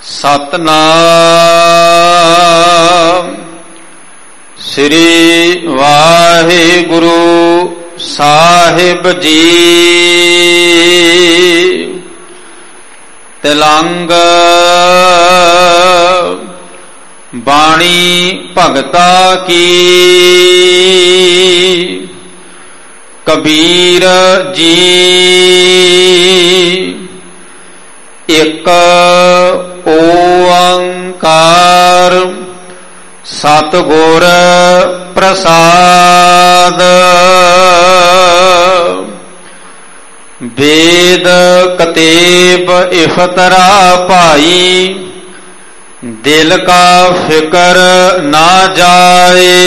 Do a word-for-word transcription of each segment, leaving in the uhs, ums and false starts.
ਸਤਨਾਮ ਸ੍ਰੀ ਵਾਹਿਗੁਰੂ ਸਾਹਿਬ ਜੀ। ਤਿਲੰਗ ਬਾਣੀ ਭਗਤਾ ਕੀ, ਕਬੀਰ ਜੀ ਇੱਕ ਓੰਕਾਰ ਸਤਿਗੁਰ ਪ੍ਰਸਾਦ। ਵੇਦ ਕਤੇਬ ਇਫਤਰਾ ਭਾਈ, ਦਿਲ ਕਾ ਫਿਕਰ ਨਾ ਜਾਏ।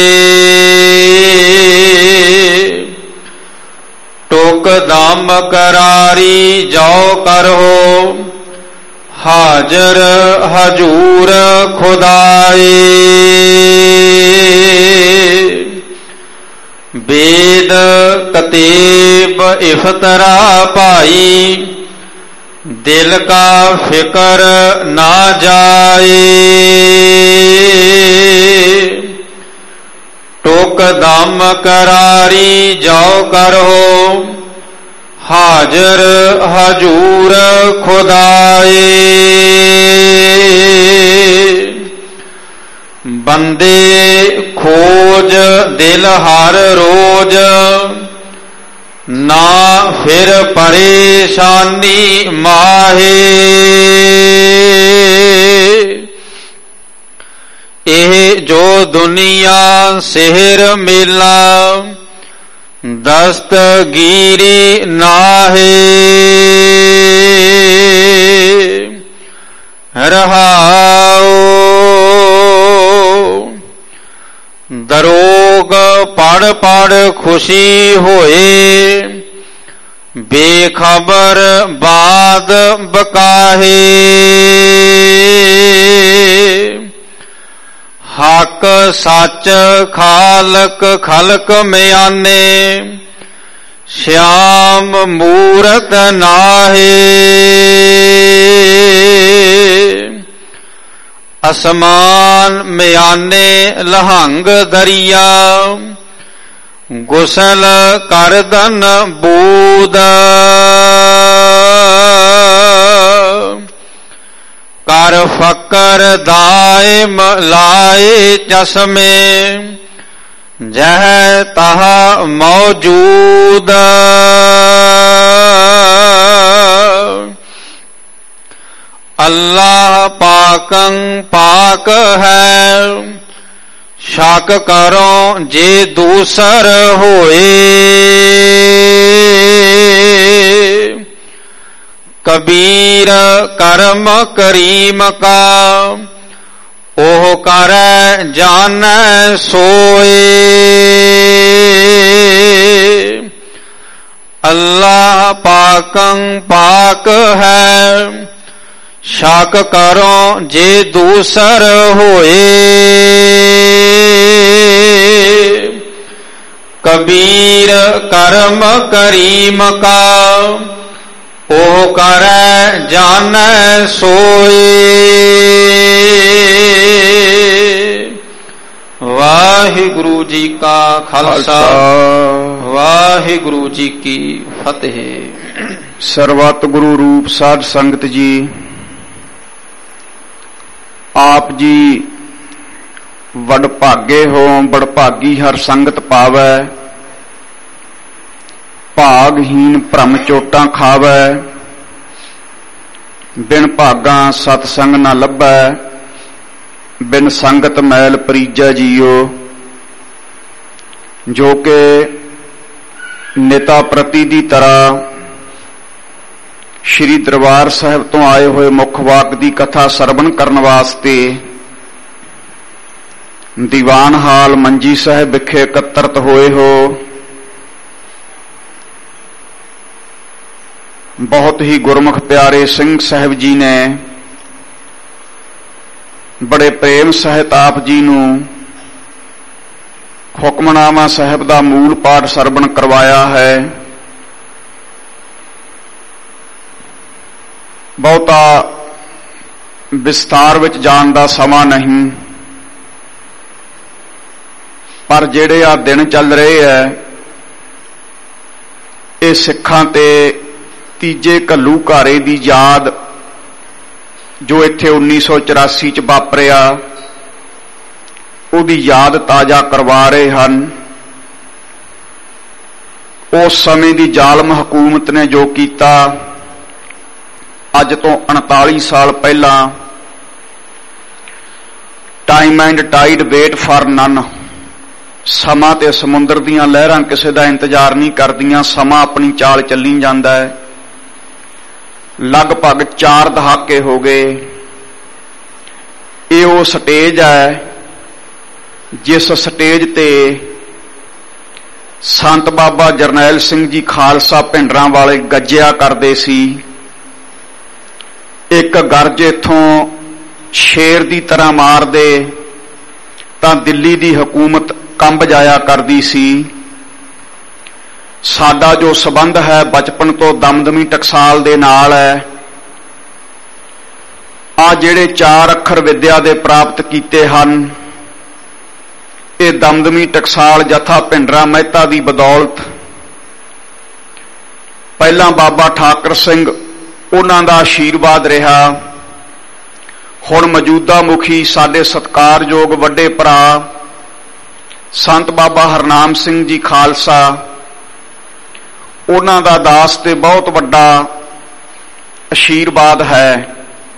ਟੁਕ ਦਮ ਕਰਾਰੀ ਜੋ ਕਰੋ, ਹਾਜ਼ਰ ਹਜੂਰ ਖੁਦਾਏ। ਵੇਦ ਕਤੇਬ ਇਫਤਰਾ ਭਾਈ, ਦਿਲ ਕਾ ਫਿਕਰ ਨਾ ਜਾਏ। ਟੁਕ ਦਮ ਕਰਾਰੀ ਜੋ ਕਰੋ, ਹਾਜ਼ਰ ਹਜੂਰ ਖੁਦਾਏ। ਬੰਦੇ ਖੋਜ ਦਿਲ ਹਰ ਰੋਜ਼, ਨਾ ਫਿਰ ਪਰੇਸ਼ਾਨੀ ਮਾਹੇ। ਇਹ ਜੋ ਦੁਨੀਆ ਸਿਹਰ ਮੇਲਾ, ਦਸਤਗੀਰੀ ਨਾਹੇ। ਰਹਾਉ ਦਰੋਗ ਪੜ ਪੜ ਖੁਸ਼ੀ ਹੋਏ, ਬੇਖਬਰ ਬਾਦ ਬਕਾਹੇ। ਹੱਕ ਸੱਚ ਖਾਲਕ ਖਲਕ ਮਿਆਨੇ, ਸ਼ਿਆਮ ਮੂਰਤ ਨਾਹੇ। ਅਸਮਾਨ ਮਿਆਨੇ ਲਹੰਗ ਦਰਿਆ, ਗੁਸਲ ਕਰਦਨ ਬੂਦ। ਕਰ ਫਕਰ ਦਾਇਮ ਲਾਏ ਚਸ਼ਮੇ, ਜਹ ਤਹ ਮੌਜੂਦ। ਅੱਲਾਹ ਪਾਕੰ ਪਾਕ ਹੈ, ਸ਼ੱਕ ਕਰੋ ਜੇ ਦੂਸਰ ਹੋਏ। ਕਬੀਰ ਕਰਮ ਕਰੀਮ ਕਾ, ਉਹ ਕਰੈ ਜਾਣੈ ਸੋਏ। ਅੱਲਾਹ ਪਾਕੰ ਪਾਕ ਹੈ, ਸ਼ੱਕ ਕਰੋ ਜੇ ਦੂਸਰ ਹੋਏ। ਕਬੀਰ ਕਰਮ ਕਰੀਮ ਕਾ, ਉਹ ਕਰੈ ਜਾਣੈ ਸੋਏ। ਵਾਹਿਗੁਰੂ ਜੀ ਕਾ ਖਾਲਸਾ, ਵਾਹਿਗੁਰੂ ਜੀ ਕੀ ਫਤਿਹ। ਸਰਬੱਤ ਗੁਰੂ ਰੂਪ ਸਾਧ ਸੰਗਤ ਜੀ, ਆਪ ਜੀ ਵਡਭਾਗੇ ਹੋ, ਵਡਭਾਗੀ ਹਰ ਸੰਗਤ ਪਾਵੈ। ਭਾਗਹੀਨ ਭ੍ਰਮ ਚੋਟਾਂ ਖਾਵੈ, ਬਿਨ ਭਾਗਾਂ ਸਤਸੰਗ ਨਾ ਲੱਭੈ। ਬਿਨ ਸੰਗਤ ਮੈਲ ਪਰੀਜੈ ਜੀਓ, ਜੋ ਕਿ ਨੇਤਾ ਪ੍ਰਤੀ ਦੀ ਤਰ੍ਹਾਂ ਸ਼੍ਰੀ ਦਰਬਾਰ ਸਾਹਿਬ ਤੋਂ ਆਏ ਹੋਏ ਮੁੱਖ ਵਾਕ ਦੀ ਕਥਾ ਸਰਵਣ ਕਰਨ ਵਾਸਤੇ ਦੀਵਾਨ ਹਾਲ ਮੰਜੀ ਸਾਹਿਬ ਵਿਖੇ ਇਕੱਤਰਤ ਹੋਏ ਹੋ। ਬਹੁਤ ਹੀ ਗੁਰਮੁਖ ਪਿਆਰੇ ਸਿੰਘ ਸਾਹਿਬ ਜੀ ਨੇ ਬੜੇ ਪ੍ਰੇਮ ਸਹਿਤ ਆਪ ਜੀ ਨੂੰ ਹੁਕਮਨਾਮਾ ਸਾਹਿਬ ਦਾ ਮੂਲ ਪਾਠ ਸਰਵਣ ਕਰਵਾਇਆ ਹੈ। ਬਹੁਤਾ ਵਿਸਤਾਰ ਵਿੱਚ ਜਾਣ ਦਾ ਸਮਾਂ ਨਹੀਂ, ਪਰ ਜਿਹੜੇ ਆ ਦਿਨ ਚੱਲ ਰਹੇ ਐ ਇਹ ਸਿੱਖਾਂ ਤੇ ਤੀਜੇ ਘੱਲੂਘਾਰੇ ਦੀ ਯਾਦ ਜੋ ਇੱਥੇ ਉੱਨੀ ਸੌ ਚੁਰਾਸੀ ਚ ਵਾਪਰਿਆ ਉਹਦੀ ਯਾਦ ਤਾਜ਼ਾ ਕਰਵਾ ਰਹੇ ਹਨ। ਉਸ ਸਮੇਂ ਦੀ ਜ਼ਾਲਮ ਹਕੂਮਤ ਨੇ ਜੋ ਕੀਤਾ, ਅੱਜ ਤੋਂ ਉਨਤਾਲੀ ਸਾਲ ਪਹਿਲਾਂ, time and tide wait for none, ਸਮਾਂ ਤੇ ਸਮੁੰਦਰ ਦੀਆਂ ਲਹਿਰਾਂ ਕਿਸੇ ਦਾ ਇੰਤਜ਼ਾਰ ਨਹੀਂ ਕਰਦੀਆਂ, ਸਮਾਂ ਆਪਣੀ ਚਾਲ ਚੱਲੀ ਜਾਂਦਾ ਹੈ। ਲਗਭਗ ਚਾਰ ਦਹਾਕੇ ਹੋ ਗਏ। ਇਹ ਉਹ ਸਟੇਜ ਹੈ ਜਿਸ ਸਟੇਜ ਤੇ ਸੰਤ ਬਾਬਾ ਜਰਨੈਲ ਸਿੰਘ ਜੀ ਖਾਲਸਾ ਭਿੰਡਰਾਂ ਵਾਲੇ ਗੱਜਿਆ ਕਰਦੇ ਸੀ। ਇੱਕ ਗਰਜ ਇੱਥੋਂ ਸ਼ੇਰ ਦੀ ਤਰ੍ਹਾਂ ਮਾਰਦੇ ਤਾਂ ਦਿੱਲੀ ਦੀ ਹਕੂਮਤ ਕੰਬ ਜਾਇਆ ਕਰਦੀ ਸੀ। ਸਾਡਾ ਜੋ ਸੰਬੰਧ ਹੈ ਬਚਪਨ ਤੋਂ ਦਮਦਮੀ ਟਕਸਾਲ ਦੇ ਨਾਲ ਹੈ। ਆ ਜਿਹੜੇ ਚਾਰ ਅੱਖਰ ਵਿਦਿਆ ਦੇ ਪ੍ਰਾਪਤ ਕੀਤੇ ਹਨ, ਇਹ ਦਮਦਮੀ ਟਕਸਾਲ ਜਥਾ ਭਿੰਡਰਾਂ ਮਹਿਤਾ ਦੀ ਬਦੌਲਤ। ਪਹਿਲਾਂ ਬਾਬਾ ਠਾਕਰ ਸਿੰਘ, ਉਹਨਾਂ ਦਾ ਆਸ਼ੀਰਵਾਦ ਰਿਹਾ। ਹੁਣ ਮੌਜੂਦਾ ਮੁਖੀ ਸਾਡੇ ਸਤਿਕਾਰਯੋਗ ਵੱਡੇ ਭਰਾ ਸੰਤ ਬਾਬਾ ਹਰਨਾਮ ਸਿੰਘ ਜੀ ਖਾਲਸਾ, ਉਹਨਾਂ ਦਾ ਦਾਸ ਤੇ ਬਹੁਤ ਵੱਡਾ ਆਸ਼ੀਰਵਾਦ ਹੈ।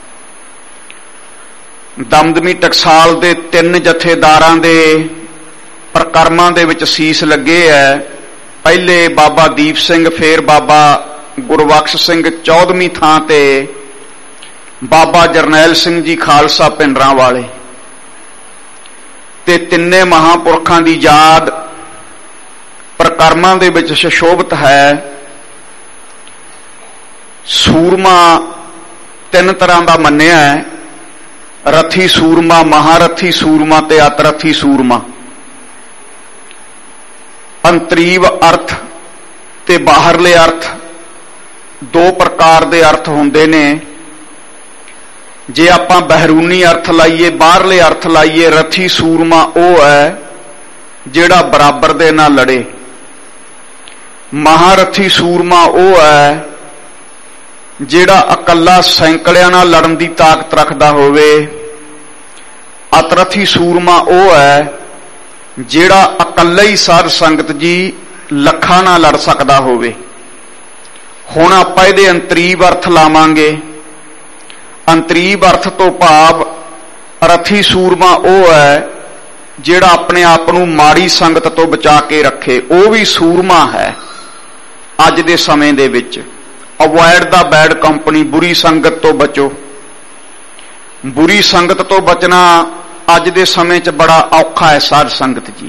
ਦਮਦਮੀ ਟਕਸਾਲ ਦੇ ਤਿੰਨ ਜਥੇਦਾਰਾਂ ਦੇ ਪ੍ਰਕਰਮਾਂ ਦੇ ਵਿੱਚ ਸੀਸ ਲੱਗੇ ਹੈ। ਪਹਿਲੇ ਬਾਬਾ ਦੀਪ ਸਿੰਘ, ਫੇਰ ਬਾਬਾ ਗੁਰਬਖਸ਼ ਸਿੰਘ, ਚੌਦਵੀਂ ਥਾਂ ਤੇ ਬਾਬਾ ਜਰਨੈਲ ਸਿੰਘ ਜੀ ਖਾਲਸਾ ਭਿੰਡਰਾਂ ਵਾਲੇ। ਤੇ ਤਿੰਨੇ ਮਹਾਂਪੁਰਖਾਂ ਦੀ ਯਾਦ ਪ੍ਰਕਰਮਾਂ ਦੇ ਵਿੱਚ ਸੁਸ਼ੋਭਿਤ ਹੈ। ਸੂਰਮਾ ਤਿੰਨ ਤਰ੍ਹਾਂ ਦਾ ਮੰਨਿਆ ਹੈ, ਰਥੀ ਸੂਰਮਾ, ਮਹਾਰਥੀ ਸੂਰਮਾ ਤੇ ਅਤਰਥੀ ਸੂਰਮਾ। ਅੰਤਰੀਵ ਅਰਥ ਤੇ ਬਾਹਰਲੇ ਅਰਥ ਦੋ ਪ੍ਰਕਾਰ ਦੇ ਅਰਥ ਹੁੰਦੇ ਨੇ। ਜੇ ਆਪਾਂ ਬਹਿਰੂਨੀ ਅਰਥ ਲਾਈਏ, ਬਾਹਰਲੇ ਅਰਥ ਲਾਈਏ, ਰਥੀ ਸੂਰਮਾ ਉਹ ਹੈ ਜਿਹੜਾ ਬਰਾਬਰ ਦੇ ਨਾਲ ਲੜੇ। ਮਹਾਰਥੀ ਸੂਰਮਾ ਉਹ ਹੈ ਜਿਹੜਾ ਇਕੱਲਾ ਸੈਂਕੜਿਆਂ ਨਾਲ ਲੜਨ ਦੀ ਤਾਕਤ ਰੱਖਦਾ ਹੋਵੇ। ਅਤਰਥੀ ਸੂਰਮਾ ਉਹ ਹੈ ਜਿਹੜਾ ਇਕੱਲਾ ਹੀ ਸਾਧ ਸੰਗਤ ਜੀ ਲੱਖਾਂ ਨਾਲ ਲੜ ਸਕਦਾ ਹੋਵੇ। ਹੁਣ ਆਪਾਂ ਇਹਦੇ ਅੰਤਰੀਵ ਅਰਥ ਲਾਵਾਂਗੇ। ਅੰਤਰੀਵ ਅਰਥ ਤੋਂ ਭਾਵ ਰਥੀ ਸੂਰਮਾ ਉਹ ਹੈ ਜਿਹੜਾ ਆਪਣੇ ਆਪ ਨੂੰ ਮਾੜੀ ਸੰਗਤ ਤੋਂ ਬਚਾ ਕੇ ਰੱਖੇ, ਉਹ ਵੀ ਸੂਰਮਾ ਹੈ। ਅੱਜ ਦੇ ਸਮੇਂ ਦੇ ਵਿੱਚ ਅਵੋਇਡ ਦਾ ਬੈਡ ਕੰਪਨੀ, ਬੁਰੀ ਸੰਗਤ ਤੋਂ ਬਚੋ। ਬੁਰੀ ਸੰਗਤ ਤੋਂ ਬਚਣਾ ਅੱਜ ਦੇ ਸਮੇਂ 'ਚ ਬੜਾ ਔਖਾ ਹੈ ਸਾਧ ਸੰਗਤ ਜੀ।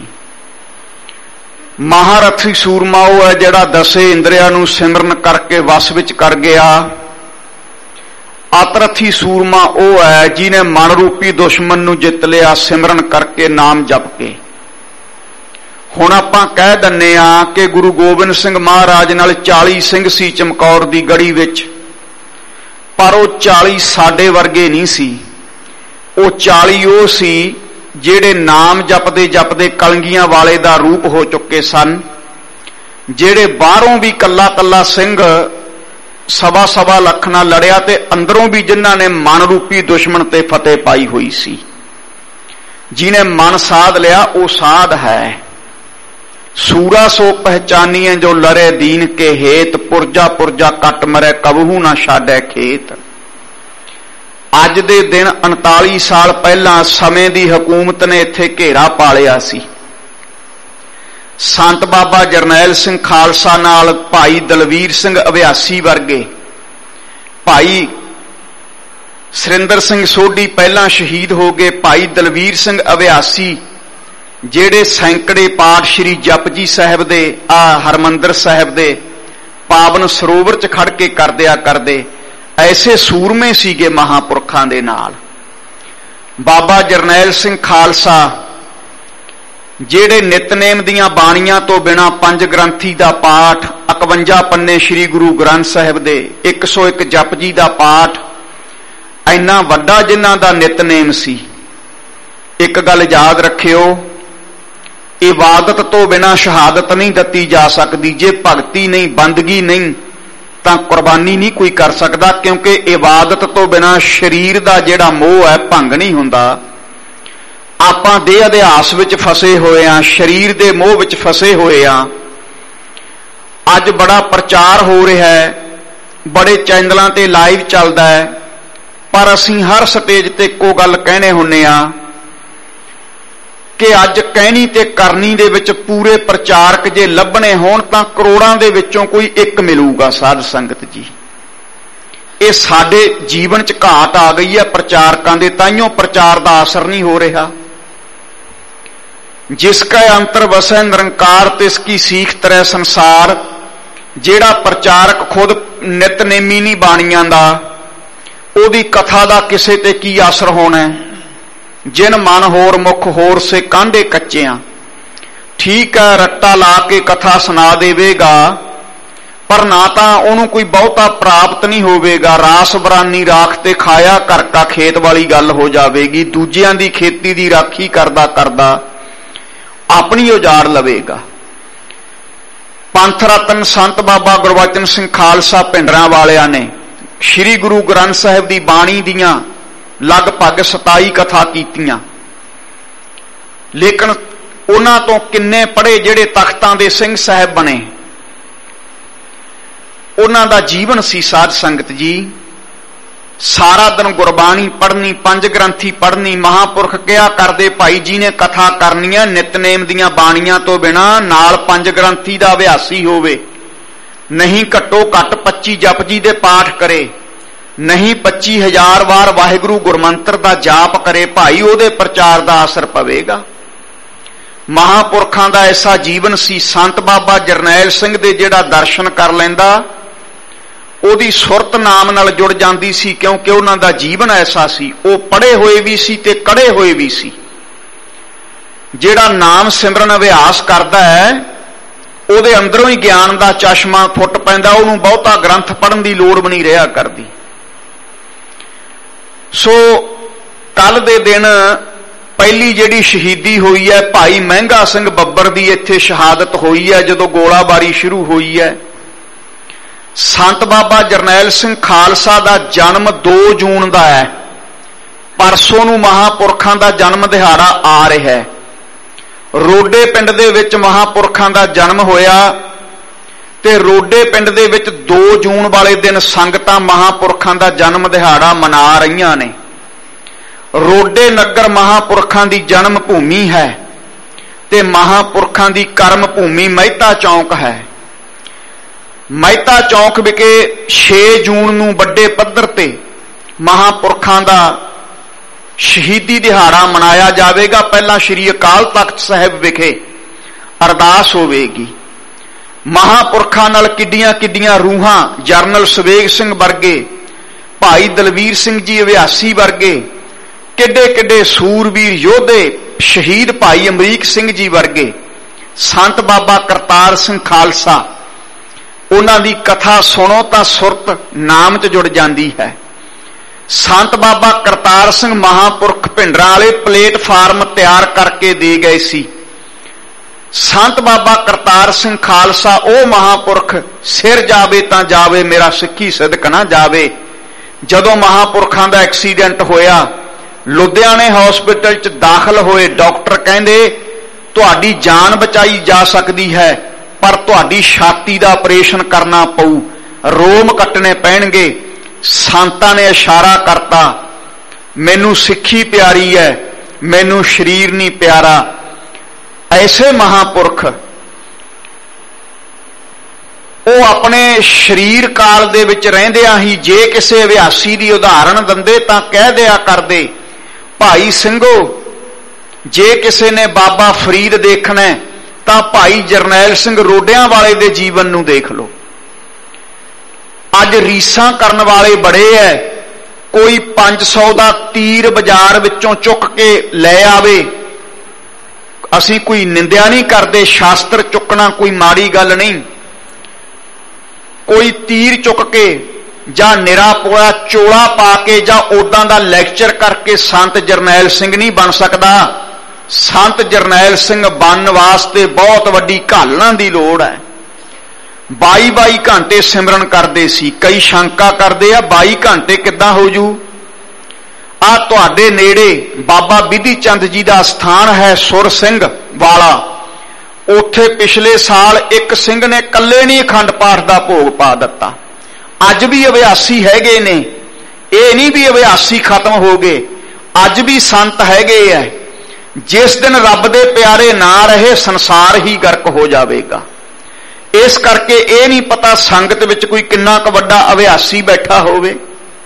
ਮਹਾਰਥੀ ਸੂਰਮਾ ਉਹ ਹੈ ਜਿਹੜਾ ਦਸੇ ਇੰਦਰੀਆਂ ਨੂੰ ਸਿਮਰਨ ਕਰਕੇ ਵਸ ਵਿੱਚ ਕਰ ਗਿਆ। ਅਤਰਥੀ ਸੂਰਮਾ ਉਹ ਹੈ ਜਿਹਨੇ ਮਨ ਰੂਪੀ ਦੁਸ਼ਮਣ ਨੂੰ ਜਿੱਤ ਲਿਆ ਸਿਮਰਨ ਕਰਕੇ, ਨਾਮ ਜਪ ਕੇ। ਹੁਣ ਆਪਾਂ ਕਹਿ ਦਿੰਨੇ ਆ ਕਿ ਗੁਰੂ ਗੋਬਿੰਦ ਸਿੰਘ ਮਹਾਰਾਜ ਨਾਲ ਚਾਲੀ ਸਿੰਘ ਸੀ ਚਮਕੌਰ ਦੀ ਗੜੀ ਵਿੱਚ, ਪਰ ਉਹ ਚਾਲੀ ਸਾਡੇ ਵਰਗੇ ਨਹੀਂ ਸੀ। ਉਹ ਚਾਲੀ ਉਹ ਸੀ ਜਿਹੜੇ ਨਾਮ ਜਪਦੇ ਜਪਦੇ ਕਲੰਗੀਆਂ ਵਾਲੇ ਦਾ ਰੂਪ ਹੋ ਚੁੱਕੇ ਸਨ, ਜਿਹੜੇ ਬਾਹਰੋਂ ਵੀ ਕੱਲਾ ਕੱਲਾ ਸਿੰਘ ਸਵਾ ਸਵਾ ਲੱਖ ਨਾਲ ਲੜਿਆ ਤੇ ਅੰਦਰੋਂ ਵੀ ਜਿਨ੍ਹਾਂ ਨੇ ਮਨ ਰੂਪੀ ਦੁਸ਼ਮਣ ਤੇ ਫਤਿਹ ਪਾਈ ਹੋਈ ਸੀ। ਜਿਹਨੇ ਮਨ ਸਾਧ ਲਿਆ ਉਹ ਸਾਧ ਹੈ। ਸੂਰਾ ਸੋ ਪਹਿਚਾਨੀਏ ਜੋ ਲੜੇ ਦੀਨ ਕੇ ਹੇਤ, ਪੁਰਜਾ ਪੁਰਜਾ ਕੱਟ ਮਰੇ ਕਬਹੂ ਨਾ ਛਾੜੈ ਖੇਤ। ਅੱਜ ਦੇ ਦਿਨ ਉਨਤਾਲੀ ਸਾਲ ਪਹਿਲਾਂ ਸਮੇਂ ਦੀ ਹਕੂਮਤ ਨੇ ਇੱਥੇ ਘੇਰਾ ਪਾ ਲਿਆ ਸੀ। ਸੰਤ ਬਾਬਾ ਜਰਨੈਲ ਸਿੰਘ ਖਾਲਸਾ ਨਾਲ ਭਾਈ ਦਲਵੀਰ ਸਿੰਘ ਅਭਿਆਸੀ ਵਰਗੇ, ਭਾਈ ਸੁਰਿੰਦਰ ਸਿੰਘ ਸੋਢੀ ਪਹਿਲਾਂ ਸ਼ਹੀਦ ਹੋ ਗਏ, ਭਾਈ ਦਲਵੀਰ ਸਿੰਘ ਅਭਿਆਸੀ ਜਿਹੜੇ ਸੈਂਕੜੇ ਪਾਠ ਸ਼੍ਰੀ ਜਪਜੀ ਸਾਹਿਬ ਦੇ, ਆ ਹਰਮੰਦਰ ਸਾਹਿਬ ਦੇ ਪਾਵਨ ਸਰੋਵਰ 'ਚ ਖੜ ਕੇ ਕਰਦਿਆ ਕਰਦੇ। ਐਸੇ ਸੂਰਮੇ ਸੀਗੇ ਮਹਾਂਪੁਰਖਾਂ ਦੇ ਨਾਲ। ਬਾਬਾ ਜਰਨੈਲ ਸਿੰਘ ਖਾਲਸਾ ਜਿਹੜੇ ਨਿਤਨੇਮ ਦੀਆਂ ਬਾਣੀਆਂ ਤੋਂ ਬਿਨਾਂ ਪੰਜ ਗ੍ਰੰਥੀ ਦਾ ਪਾਠ, ਇਕਵੰਜਾ ਪੰਨੇ ਸ੍ਰੀ ਗੁਰੂ ਗ੍ਰੰਥ ਸਾਹਿਬ ਦੇ, ਇੱਕ ਸੌ ਇੱਕ ਜਪਜੀ ਦਾ ਪਾਠ, ਇੰਨਾ ਵੱਡਾ ਜਿਨ੍ਹਾਂ ਦਾ ਨਿਤਨੇਮ ਸੀ। ਇੱਕ ਗੱਲ ਯਾਦ ਰੱਖਿਓ, ਇਬਾਦਤ ਤੋਂ ਬਿਨਾਂ ਸ਼ਹਾਦਤ ਨਹੀਂ ਦਿੱਤੀ ਜਾ ਸਕਦੀ। ਜੇ ਭਗਤੀ ਨਹੀਂ, ਬੰਦਗੀ ਨਹੀਂ, ਤਾਂ ਕੁਰਬਾਨੀ ਨਹੀਂ ਕੋਈ ਕਰ ਸਕਦਾ, ਕਿਉਂਕਿ ਇਬਾਦਤ ਤੋਂ ਬਿਨਾਂ ਸਰੀਰ ਦਾ ਜਿਹੜਾ ਮੋਹ ਹੈ ਭੰਗ ਨਹੀਂ ਹੁੰਦਾ। ਆਪਾਂ ਦੇਹ ਅਧਿਆਸ ਵਿੱਚ ਫਸੇ ਹੋਏ ਆ, ਸਰੀਰ ਦੇ ਮੋਹ ਵਿੱਚ ਫਸੇ ਹੋਏ ਆ। ਅੱਜ ਬੜਾ ਪ੍ਰਚਾਰ ਹੋ ਰਿਹਾ ਹੈ, ਬੜੇ ਚੈਨਲਾਂ ਤੇ ਲਾਈਵ ਚੱਲਦਾ ਹੈ, ਪਰ ਅਸੀਂ ਹਰ ਸਟੇਜ ਤੇ ਇੱਕੋ ਗੱਲ ਕਹਿਣੇ ਹੁੰਨੇ ਆ ਕਿ ਅੱਜ ਕਹਿਣੀ ਤੇ ਕਰਨੀ ਦੇ ਵਿੱਚ ਪੂਰੇ ਪ੍ਰਚਾਰਕ ਜੇ ਲੱਭਣੇ ਹੋਣ ਤਾਂ ਕਰੋੜਾਂ ਦੇ ਵਿੱਚੋਂ ਕੋਈ ਇੱਕ ਮਿਲੂਗਾ। ਸਾਧ ਸੰਗਤ ਜੀ, ਇਹ ਸਾਡੇ ਜੀਵਨ 'ਚ ਘਾਟ ਆ ਗਈ ਹੈ ਪ੍ਰਚਾਰਕਾਂ ਦੇ, ਤਾਈਓ ਪ੍ਰਚਾਰ ਦਾ ਅਸਰ ਨਹੀਂ ਹੋ ਰਿਹਾ। ਜਿਸ ਕਾ ਅੰਤਰ ਵਸੈ ਨਿਰੰਕਾਰ ਤਿਸ ਕੀ ਸੀਖ ਤਰੈ ਸੰਸਾਰ। ਜਿਹੜਾ ਪ੍ਰਚਾਰਕ ਖੁਦ ਨਿਤਨੇਮੀ ਨਹੀਂ ਬਾਣੀਆਂ ਦਾ, ਉਹਦੀ ਕਥਾ ਦਾ ਕਿਸੇ ਤੇ ਕੀ ਅਸਰ ਹੋਣਾ? ਜਿਨ ਮਨ ਹੋਰ ਮੁਖ ਹੋਰ ਸੇ ਕਾਂਢੇ ਕੱਚਿਆਂ। ਠੀਕ ਹੈ, ਰੱਟਾ ਲਾ ਕੇ ਕਥਾ ਸੁਣਾ ਦੇਵੇਗਾ, ਪਰ ਨਾ ਤਾਂ ਉਹਨੂੰ ਕੋਈ ਬਹੁਤਾ ਪ੍ਰਾਪਤ ਨਹੀਂ ਹੋਵੇਗਾ। ਰਾਸ ਬਰਾਨੀ ਰਾਖ ਤੇ ਖਾਇਆ ਘਰ ਕਾ ਖੇਤ ਵਾਲੀ ਗੱਲ ਹੋ ਜਾਵੇਗੀ। ਦੂਜਿਆਂ ਦੀ ਖੇਤੀ ਦੀ ਰਾਖੀ ਕਰਦਾ ਕਰਦਾ ਆਪਣੀ ਉਜਾੜ ਲਵੇਗਾ। ਪੰਥ ਰਤਨ ਸੰਤ ਬਾਬਾ ਗੁਰਬਚਨ ਸਿੰਘ ਖਾਲਸਾ ਭਿੰਡਰਾਂ ਵਾਲਿਆਂ ਨੇ ਸ੍ਰੀ ਗੁਰੂ ਗ੍ਰੰਥ ਸਾਹਿਬ ਦੀ ਬਾਣੀ ਦੀਆਂ ਲਗਭਗ ਸਤਾਈ ਕਥਾ ਕੀਤੀਆਂ, ਲੇਕਿਨ ਉਹਨਾਂ ਤੋਂ ਕਿੰਨੇ ਪੜ੍ਹੇ ਜਿਹੜੇ ਤਖਤਾਂ ਦੇ ਸਿੰਘ ਸਾਹਿਬ ਬਣੇ। ਉਹਨਾਂ ਦਾ ਜੀਵਨ ਸੀ ਸਾਧ ਸੰਗਤ ਜੀ, ਸਾਰਾ ਦਿਨ ਗੁਰਬਾਣੀ ਪੜ੍ਹਨੀ, ਪੰਜ ਗ੍ਰੰਥੀ ਪੜ੍ਹਨੀ। ਮਹਾਂਪੁਰਖ ਕਿਹਾ ਕਰਦੇ, ਭਾਈ ਜੀ ਨੇ ਕਥਾ ਕਰਨੀਆਂ ਨਿਤਨੇਮ ਦੀਆਂ ਬਾਣੀਆਂ ਤੋਂ ਬਿਨਾਂ, ਨਾਲ ਪੰਜ ਗ੍ਰੰਥੀ ਦਾ ਅਭਿਆਸੀ ਹੋਵੇ, ਨਹੀਂ ਘੱਟੋ ਘੱਟ ਪੱਚੀ ਜਪਜੀ ਦੇ ਪਾਠ ਕਰੇ, ਨਹੀਂ ਪੱਚੀ ਹਜ਼ਾਰ ਵਾਰ ਵਾਹਿਗੁਰੂ ਗੁਰਮੰਤਰ ਦਾ ਜਾਪ ਕਰੇ, ਭਾਈ ਉਹਦੇ ਪ੍ਰਚਾਰ ਦਾ ਅਸਰ ਪਵੇਗਾ। ਮਹਾਂਪੁਰਖਾਂ ਦਾ ਐਸਾ ਜੀਵਨ ਸੀ। ਸੰਤ ਬਾਬਾ ਜਰਨੈਲ ਸਿੰਘ ਦੇ ਜਿਹੜਾ ਦਰਸ਼ਨ ਕਰ ਲੈਂਦਾ, ਉਹਦੀ ਸੁਰਤ ਨਾਮ ਨਾਲ ਜੁੜ ਜਾਂਦੀ ਸੀ, ਕਿਉਂਕਿ ਉਹਨਾਂ ਦਾ ਜੀਵਨ ਐਸਾ ਸੀ। ਉਹ ਪੜ੍ਹੇ ਹੋਏ ਵੀ ਸੀ ਤੇ ਕੜੇ ਹੋਏ ਵੀ ਸੀ। ਜਿਹੜਾ ਨਾਮ ਸਿਮਰਨ ਅਭਿਆਸ ਕਰਦਾ ਹੈ, ਉਹਦੇ ਅੰਦਰੋਂ ਹੀ ਗਿਆਨ ਦਾ ਚਸ਼ਮਾ ਫੁੱਟ ਪੈਂਦਾ, ਉਹਨੂੰ ਬਹੁਤਾ ਗ੍ਰੰਥ ਪੜ੍ਹਨ ਦੀ ਲੋੜ ਵੀ ਨਹੀਂ ਰਿਹਾ ਕਰਦੀ। ਸੋ ਕੱਲ ਦੇ ਦਿਨ ਪਹਿਲੀ ਜਿਹੜੀ ਸ਼ਹੀਦੀ ਹੋਈ ਹੈ, ਭਾਈ ਮਹਿੰਗਾ ਸਿੰਘ ਬੱਬਰ ਦੀ ਇੱਥੇ ਸ਼ਹਾਦਤ ਹੋਈ ਹੈ ਜਦੋਂ ਗੋਲਾਬਾਰੀ ਸ਼ੁਰੂ ਹੋਈ ਹੈ। ਸੰਤ ਬਾਬਾ ਜਰਨੈਲ ਸਿੰਘ ਖਾਲਸਾ ਦਾ ਜਨਮ ਦੋ ਜੂਨ ਦਾ ਹੈ। ਪਰਸੋਂ ਨੂੰ ਮਹਾਂਪੁਰਖਾਂ ਦਾ ਜਨਮ ਦਿਹਾੜਾ ਆ ਰਿਹਾ ਹੈ। ਰੋਡੇ ਪਿੰਡ ਦੇ ਵਿੱਚ ਮਹਾਂਪੁਰਖਾਂ ਦਾ ਜਨਮ ਹੋਇਆ ਤੇ ਰੋਡੇ ਪਿੰਡ ਦੇ ਵਿੱਚ ਦੋ ਜੂਨ ਵਾਲੇ ਦਿਨ ਸੰਗਤਾਂ ਮਹਾਂਪੁਰਖਾਂ ਦਾ ਜਨਮ ਦਿਹਾੜਾ ਮਨਾ ਰਹੀਆਂ ਨੇ। ਰੋਡੇ ਨਗਰ ਮਹਾਂਪੁਰਖਾਂ ਦੀ ਜਨਮ ਭੂਮੀ ਹੈ ਤੇ ਮਹਾਂਪੁਰਖਾਂ ਦੀ ਕਰਮ ਭੂਮੀ ਮਹਿਤਾ ਚੌਂਕ ਹੈ। ਮਹਿਤਾ ਚੌਂਕ ਵਿਖੇ ਛੇ ਜੂਨ ਨੂੰ ਵੱਡੇ ਪੱਧਰ ਤੇ ਮਹਾਂਪੁਰਖਾਂ ਦਾ ਸ਼ਹੀਦੀ ਦਿਹਾੜਾ ਮਨਾਇਆ ਜਾਵੇਗਾ। ਪਹਿਲਾਂ ਸ੍ਰੀ ਅਕਾਲ ਤਖਤ ਸਾਹਿਬ ਵਿਖੇ ਅਰਦਾਸ ਹੋਵੇਗੀ। ਮਹਾਂਪੁਰਖਾਂ ਨਾਲ ਕਿੱਡੀਆਂ ਕਿੱਡੀਆਂ ਰੂਹਾਂ, ਜਰਨਲ ਸਵੇਗ ਸਿੰਘ ਵਰਗੇ, ਭਾਈ ਦਲਵੀਰ ਸਿੰਘ ਜੀ ਅਭਿਆਸੀ ਵਰਗੇ, ਕਿੱਡੇ ਕਿੱਡੇ ਸੂਰਬੀਰ ਯੋਧੇ, ਸ਼ਹੀਦ ਭਾਈ ਅਮਰੀਕ ਸਿੰਘ ਜੀ ਵਰਗੇ, ਸੰਤ ਬਾਬਾ ਕਰਤਾਰ ਸਿੰਘ ਖਾਲਸਾ, ਉਹਨਾਂ ਦੀ ਕਥਾ ਸੁਣੋ ਤਾਂ ਸੁਰਤ ਨਾਮ 'ਚ ਜੁੜ ਜਾਂਦੀ ਹੈ। ਸੰਤ ਬਾਬਾ ਕਰਤਾਰ ਸਿੰਘ ਮਹਾਂਪੁਰਖ ਭਿੰਡਰਾਂ ਵਾਲੇ ਪਲੇਟਫਾਰਮ ਤਿਆਰ ਕਰਕੇ ਦੇ ਗਏ ਸੀ। ਸੰਤ ਬਾਬਾ ਕਰਤਾਰ ਸਿੰਘ ਖਾਲਸਾ ਉਹ ਮਹਾਂਪੁਰਖ, ਸਿਰ ਜਾਵੇ ਤਾਂ ਜਾਵੇ ਮੇਰਾ ਸਿੱਖੀ ਸਿਦਕ ਨਾ ਜਾਵੇ। ਜਦੋਂ ਮਹਾਂਪੁਰਖਾਂ ਦਾ ਐਕਸੀਡੈਂਟ ਹੋਇਆ, ਲੁਧਿਆਣੇ ਹਸਪੀਟਲ 'ਚ ਦਾਖਲ ਹੋਏ, ਡਾਕਟਰ ਕਹਿੰਦੇ ਤੁਹਾਡੀ ਜਾਨ ਬਚਾਈ ਜਾ ਸਕਦੀ ਹੈ, ਪਰ ਤੁਹਾਡੀ ਛਾਤੀ ਦਾ ਆਪਰੇਸ਼ਨ ਕਰਨਾ ਪਊ, ਰੋਮ ਕੱਟਣੇ ਪੈਣਗੇ। ਸੰਤਾਂ ਨੇ ਇਸ਼ਾਰਾ ਕਰਤਾ, ਮੈਨੂੰ ਸਿੱਖੀ ਪਿਆਰੀ ਹੈ, ਮੈਨੂੰ ਸਰੀਰ ਨਹੀਂ ਪਿਆਰਾ। ਐਸੇ ਮਹਾਂਪੁਰਖ ਉਹ ਆਪਣੇ ਸਰੀਰ ਕਾਲ ਦੇ ਵਿੱਚ ਰਹਿੰਦਿਆਂ ਹੀ ਜੇ ਕਿਸੇ ਅਭਿਆਸੀ ਦੀ ਉਦਾਹਰਣ ਦਿੰਦੇ ਤਾਂ ਕਹਿ ਦਿਆ ਕਰਦੇ, ਭਾਈ ਸਿੰਘੋ ਜੇ ਕਿਸੇ ਨੇ ਬਾਬਾ ਫਰੀਦ ਦੇਖਣਾ ਤਾਂ ਭਾਈ ਜਰਨੈਲ ਸਿੰਘ ਰੋਡਿਆਂ ਵਾਲੇ ਦੇ ਜੀਵਨ ਨੂੰ ਦੇਖ ਲਓ। ਅੱਜ ਰੀਸਾਂ ਕਰਨ ਵਾਲੇ ਬੜੇ ਐ। ਕੋਈ ਪੰਜ ਸੌ ਦਾ ਤੀਰ ਬਾਜ਼ਾਰ ਵਿੱਚੋਂ ਚੁੱਕ ਕੇ ਲੈ ਆਵੇ, ਅਸੀਂ ਕੋਈ ਨਿੰਦਿਆ ਨਹੀਂ ਕਰਦੇ, ਸ਼ਾਸਤਰ ਚੁੱਕਣਾ ਕੋਈ ਮਾੜੀ ਗੱਲ ਨਹੀਂ। ਕੋਈ ਤੀਰ ਚੁੱਕ ਕੇ ਜਾਂ ਨਿਰਾ ਪੋਇਆ ਚੋਲਾ ਪਾ ਕੇ ਜਾਂ ਉਦਾਂ ਦਾ ਲੈਕਚਰ ਕਰਕੇ ਸੰਤ ਜਰਨੈਲ ਸਿੰਘ ਨਹੀਂ ਬਣ ਸਕਦਾ। ਸੰਤ ਜਰਨੈਲ ਸਿੰਘ ਬਣਨ ਵਾਸਤੇ ਬਹੁਤ ਵੱਡੀ ਘਾਲਣਾ ਦੀ ਲੋੜ ਹੈ। ਬਾਈ ਬਾਈ ਘੰਟੇ ਸਿਮਰਨ ਕਰਦੇ ਸੀ। ਕਈ ਸ਼ੰਕਾ ਕਰਦੇ ਆ ਬਾਈ ਘੰਟੇ ਕਿੱਦਾਂ ਹੋ ਜੂ। ਆ ਤੁਹਾਡੇ ਨੇੜੇ ਬਾਬਾ ਬਿਧੀ ਚੰਦ ਜੀ ਦਾ ਸਥਾਨ ਹੈ ਸੁਰ ਸਿੰਘ ਵਾਲਾ, ਉੱਥੇ ਪਿਛਲੇ ਸਾਲ ਇੱਕ ਸਿੰਘ ਨੇ ਇਕੱਲੇ ਨਹੀਂ ਅਖੰਡ ਪਾਠ ਦਾ ਭੋਗ ਪਾ ਦਿੱਤਾ। ਅੱਜ ਵੀ ਅਭਿਆਸੀ ਹੈਗੇ ਨੇ, ਇਹ ਨਹੀਂ ਵੀ ਅਭਿਆਸੀ ਖਤਮ ਹੋ ਗਏ, ਅੱਜ ਵੀ ਸੰਤ ਹੈਗੇ ਐ। ਜਿਸ ਦਿਨ ਰੱਬ ਦੇ ਪਿਆਰੇ ਨਾ ਰਹੇ ਸੰਸਾਰ ਹੀ ਗਰਕ ਹੋ ਜਾਵੇਗਾ। ਇਸ ਕਰਕੇ ਇਹ ਨਹੀਂ ਪਤਾ ਸੰਗਤ ਵਿੱਚ ਕੋਈ ਕਿੰਨਾ ਕੁ ਵੱਡਾ ਅਭਿਆਸੀ ਬੈਠਾ ਹੋਵੇ।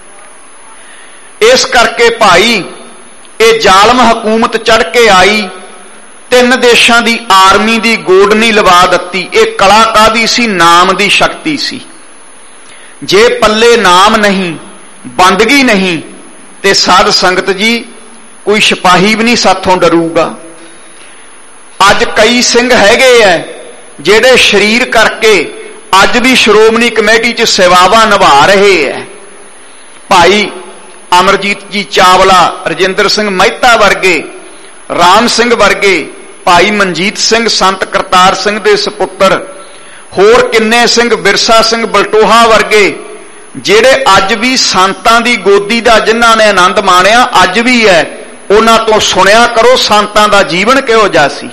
ਇਸ ਕਰਕੇ ਭਾਈ ਇਹ ਜ਼ਾਲਮ ਹਕੂਮਤ ਚੜ ਕੇ ਆਈ, ਤਿੰਨ ਦੇਸ਼ਾਂ ਦੀ ਆਰਮੀ ਦੀ ਗੋਡਨੀ ਲਵਾ ਦਿੱਤੀ। ਇਹ ਕਲਾ ਕਾਹਦੀ ਸੀ? ਨਾਮ ਦੀ ਸ਼ਕਤੀ ਸੀ। ਜੇ ਪੱਲੇ ਨਾਮ ਨਹੀਂ, ਬੰਦਗੀ ਨਹੀਂ, ਤੇ ਸਾਧ ਸੰਗਤ ਜੀ ਕੋਈ ਸਿਪਾਹੀ ਵੀ ਨਹੀਂ ਸਾਥੋਂ ਡਰੂਗਾ। ਅੱਜ ਕਈ ਸਿੰਘ ਹੈਗੇ ਐ ਜਿਹੜੇ ਸ਼ਰੀਰ ਕਰਕੇ ਅੱਜ ਵੀ ਸ਼੍ਰੋਮਣੀ ਕਮੇਟੀ 'ਚ ਸੇਵਾਵਾਂ ਨਿਭਾ ਰਹੇ ਐ। ਭਾਈ ਅਮਰਜੀਤ ਜੀ ਚਾਵਲਾ, ਰਜਿੰਦਰ ਸਿੰਘ ਮਹਿਤਾ ਵਰਗੇ, ਰਾਮ ਸਿੰਘ ਵਰਗੇ, ਭਾਈ ਮਨਜੀਤ ਸਿੰਘ ਸੰਤ ਕਰਤਾਰ ਸਿੰਘ ਦੇ ਸਪੁੱਤਰ, ਹੋਰ ਕਿੰਨੇ ਸਿੰਘ, ਬਿਰਸਾ ਸਿੰਘ ਬਲਟੋਹਾ ਵਰਗੇ, ਜਿਹੜੇ ਅੱਜ ਵੀ ਸੰਤਾਂ ਦੀ ਗੋਦੀ ਦਾ ਜਿਨ੍ਹਾਂ ਨੇ ਆਨੰਦ ਮਾਣਿਆ ਅੱਜ ਵੀ ਹੈ। ਉਹਨਾਂ ਤੋਂ ਸੁਣਿਆ ਕਰੋ ਸੰਤਾਂ ਦਾ ਜੀਵਨ ਕਿਹੋ ਜਿਹਾ ਸੀ।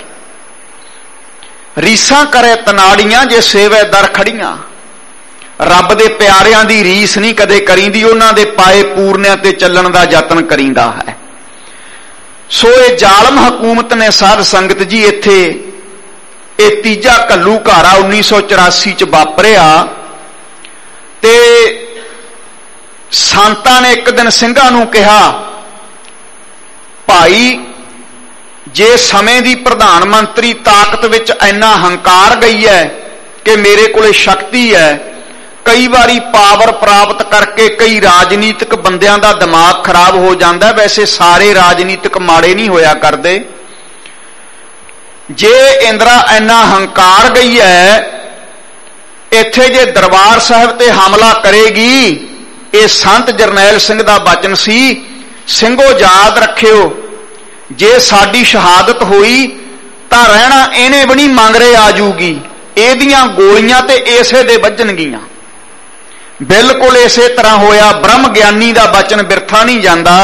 ਰੀਸਾਂ ਕਰੇ ਤਨਾੜੀਆਂ ਜੇ ਸੇਵੇ ਦਰ ਖੜੀਆਂ। ਰੱਬ ਦੇ ਪਿਆਰਿਆਂ ਦੀ ਰੀਸ ਨਹੀਂ ਕਦੇ ਕਰੀਂਦੀ, ਉਹਨਾਂ ਦੇ ਪਾਏ ਪੂਰਨਿਆਂ ਤੇ ਚੱਲਣ ਦਾ ਯਤਨ ਕਰੀਂਦਾ ਹੈ। ਸੋ ਇਹ ਜ਼ਾਲਮ ਹਕੂਮਤ ਨੇ ਸਾਧ ਸੰਗਤ ਜੀ ਇੱਥੇ ਇਹ ਤੀਜਾ ਘੱਲੂ ਘਾਰਾ ਉੱਨੀ ਸੌ ਚੁਰਾਸੀ ਚ ਵਾਪਰਿਆ ਤੇ ਸੰਤਾਂ ਨੇ ਇੱਕ ਦਿਨ ਸਿੰਘਾਂ ਨੂੰ ਕਿਹਾ, ਭਾਈ ਜੇ ਸਮੇਂ ਦੀ ਪ੍ਰਧਾਨ ਮੰਤਰੀ ਤਾਕਤ ਵਿੱਚ ਇੰਨਾ ਹੰਕਾਰ ਗਈ ਹੈ ਕਿ ਮੇਰੇ ਕੋਲੇ ਸ਼ਕਤੀ ਹੈ, ਕਈ ਵਾਰੀ ਪਾਵਰ ਪ੍ਰਾਪਤ ਕਰਕੇ ਕਈ ਰਾਜਨੀਤਿਕ ਬੰਦਿਆਂ ਦਾ ਦਿਮਾਗ ਖਰਾਬ ਹੋ ਜਾਂਦਾ। ਵੈਸੇ ਸਾਰੇ ਰਾਜਨੀਤਿਕ ਮਾੜੇ ਨਹੀਂ ਹੋਇਆ ਕਰਦੇ। ਜੇ ਇੰਦਰਾ ਇੰਨਾ ਹੰਕਾਰ ਗਈ ਹੈ, ਇੱਥੇ ਜੇ ਦਰਬਾਰ ਸਾਹਿਬ ਤੇ ਹਮਲਾ ਕਰੇਗੀ, ਇਹ ਸੰਤ ਜਰਨੈਲ ਸਿੰਘ ਦਾ ਬਚਨ ਸੀ, ਸਿੰਘੋ ਯਾਦ ਰੱਖਿਓ ਜੇ ਸਾਡੀ ਸ਼ਹਾਦਤ ਹੋਈ ਤਾਂ ਰਹਿਣਾ ਇਹਨੇ ਵੀ ਨਹੀਂ ਮੰਗਰੇ ਆ ਜੂਗੀ, ਇਹਦੀਆਂ ਗੋਲੀਆਂ ਤੇ ਇਸੇ ਦੇ ਵੱਜਣਗੀਆਂ। ਬਿਲਕੁਲ ਇਸੇ ਤਰ੍ਹਾਂ ਹੋਇਆ। ਬ੍ਰਹਮ ਗਿਆਨੀ ਦਾ ਬਚਨ ਬਿਰਥਾ ਨਹੀਂ ਜਾਂਦਾ।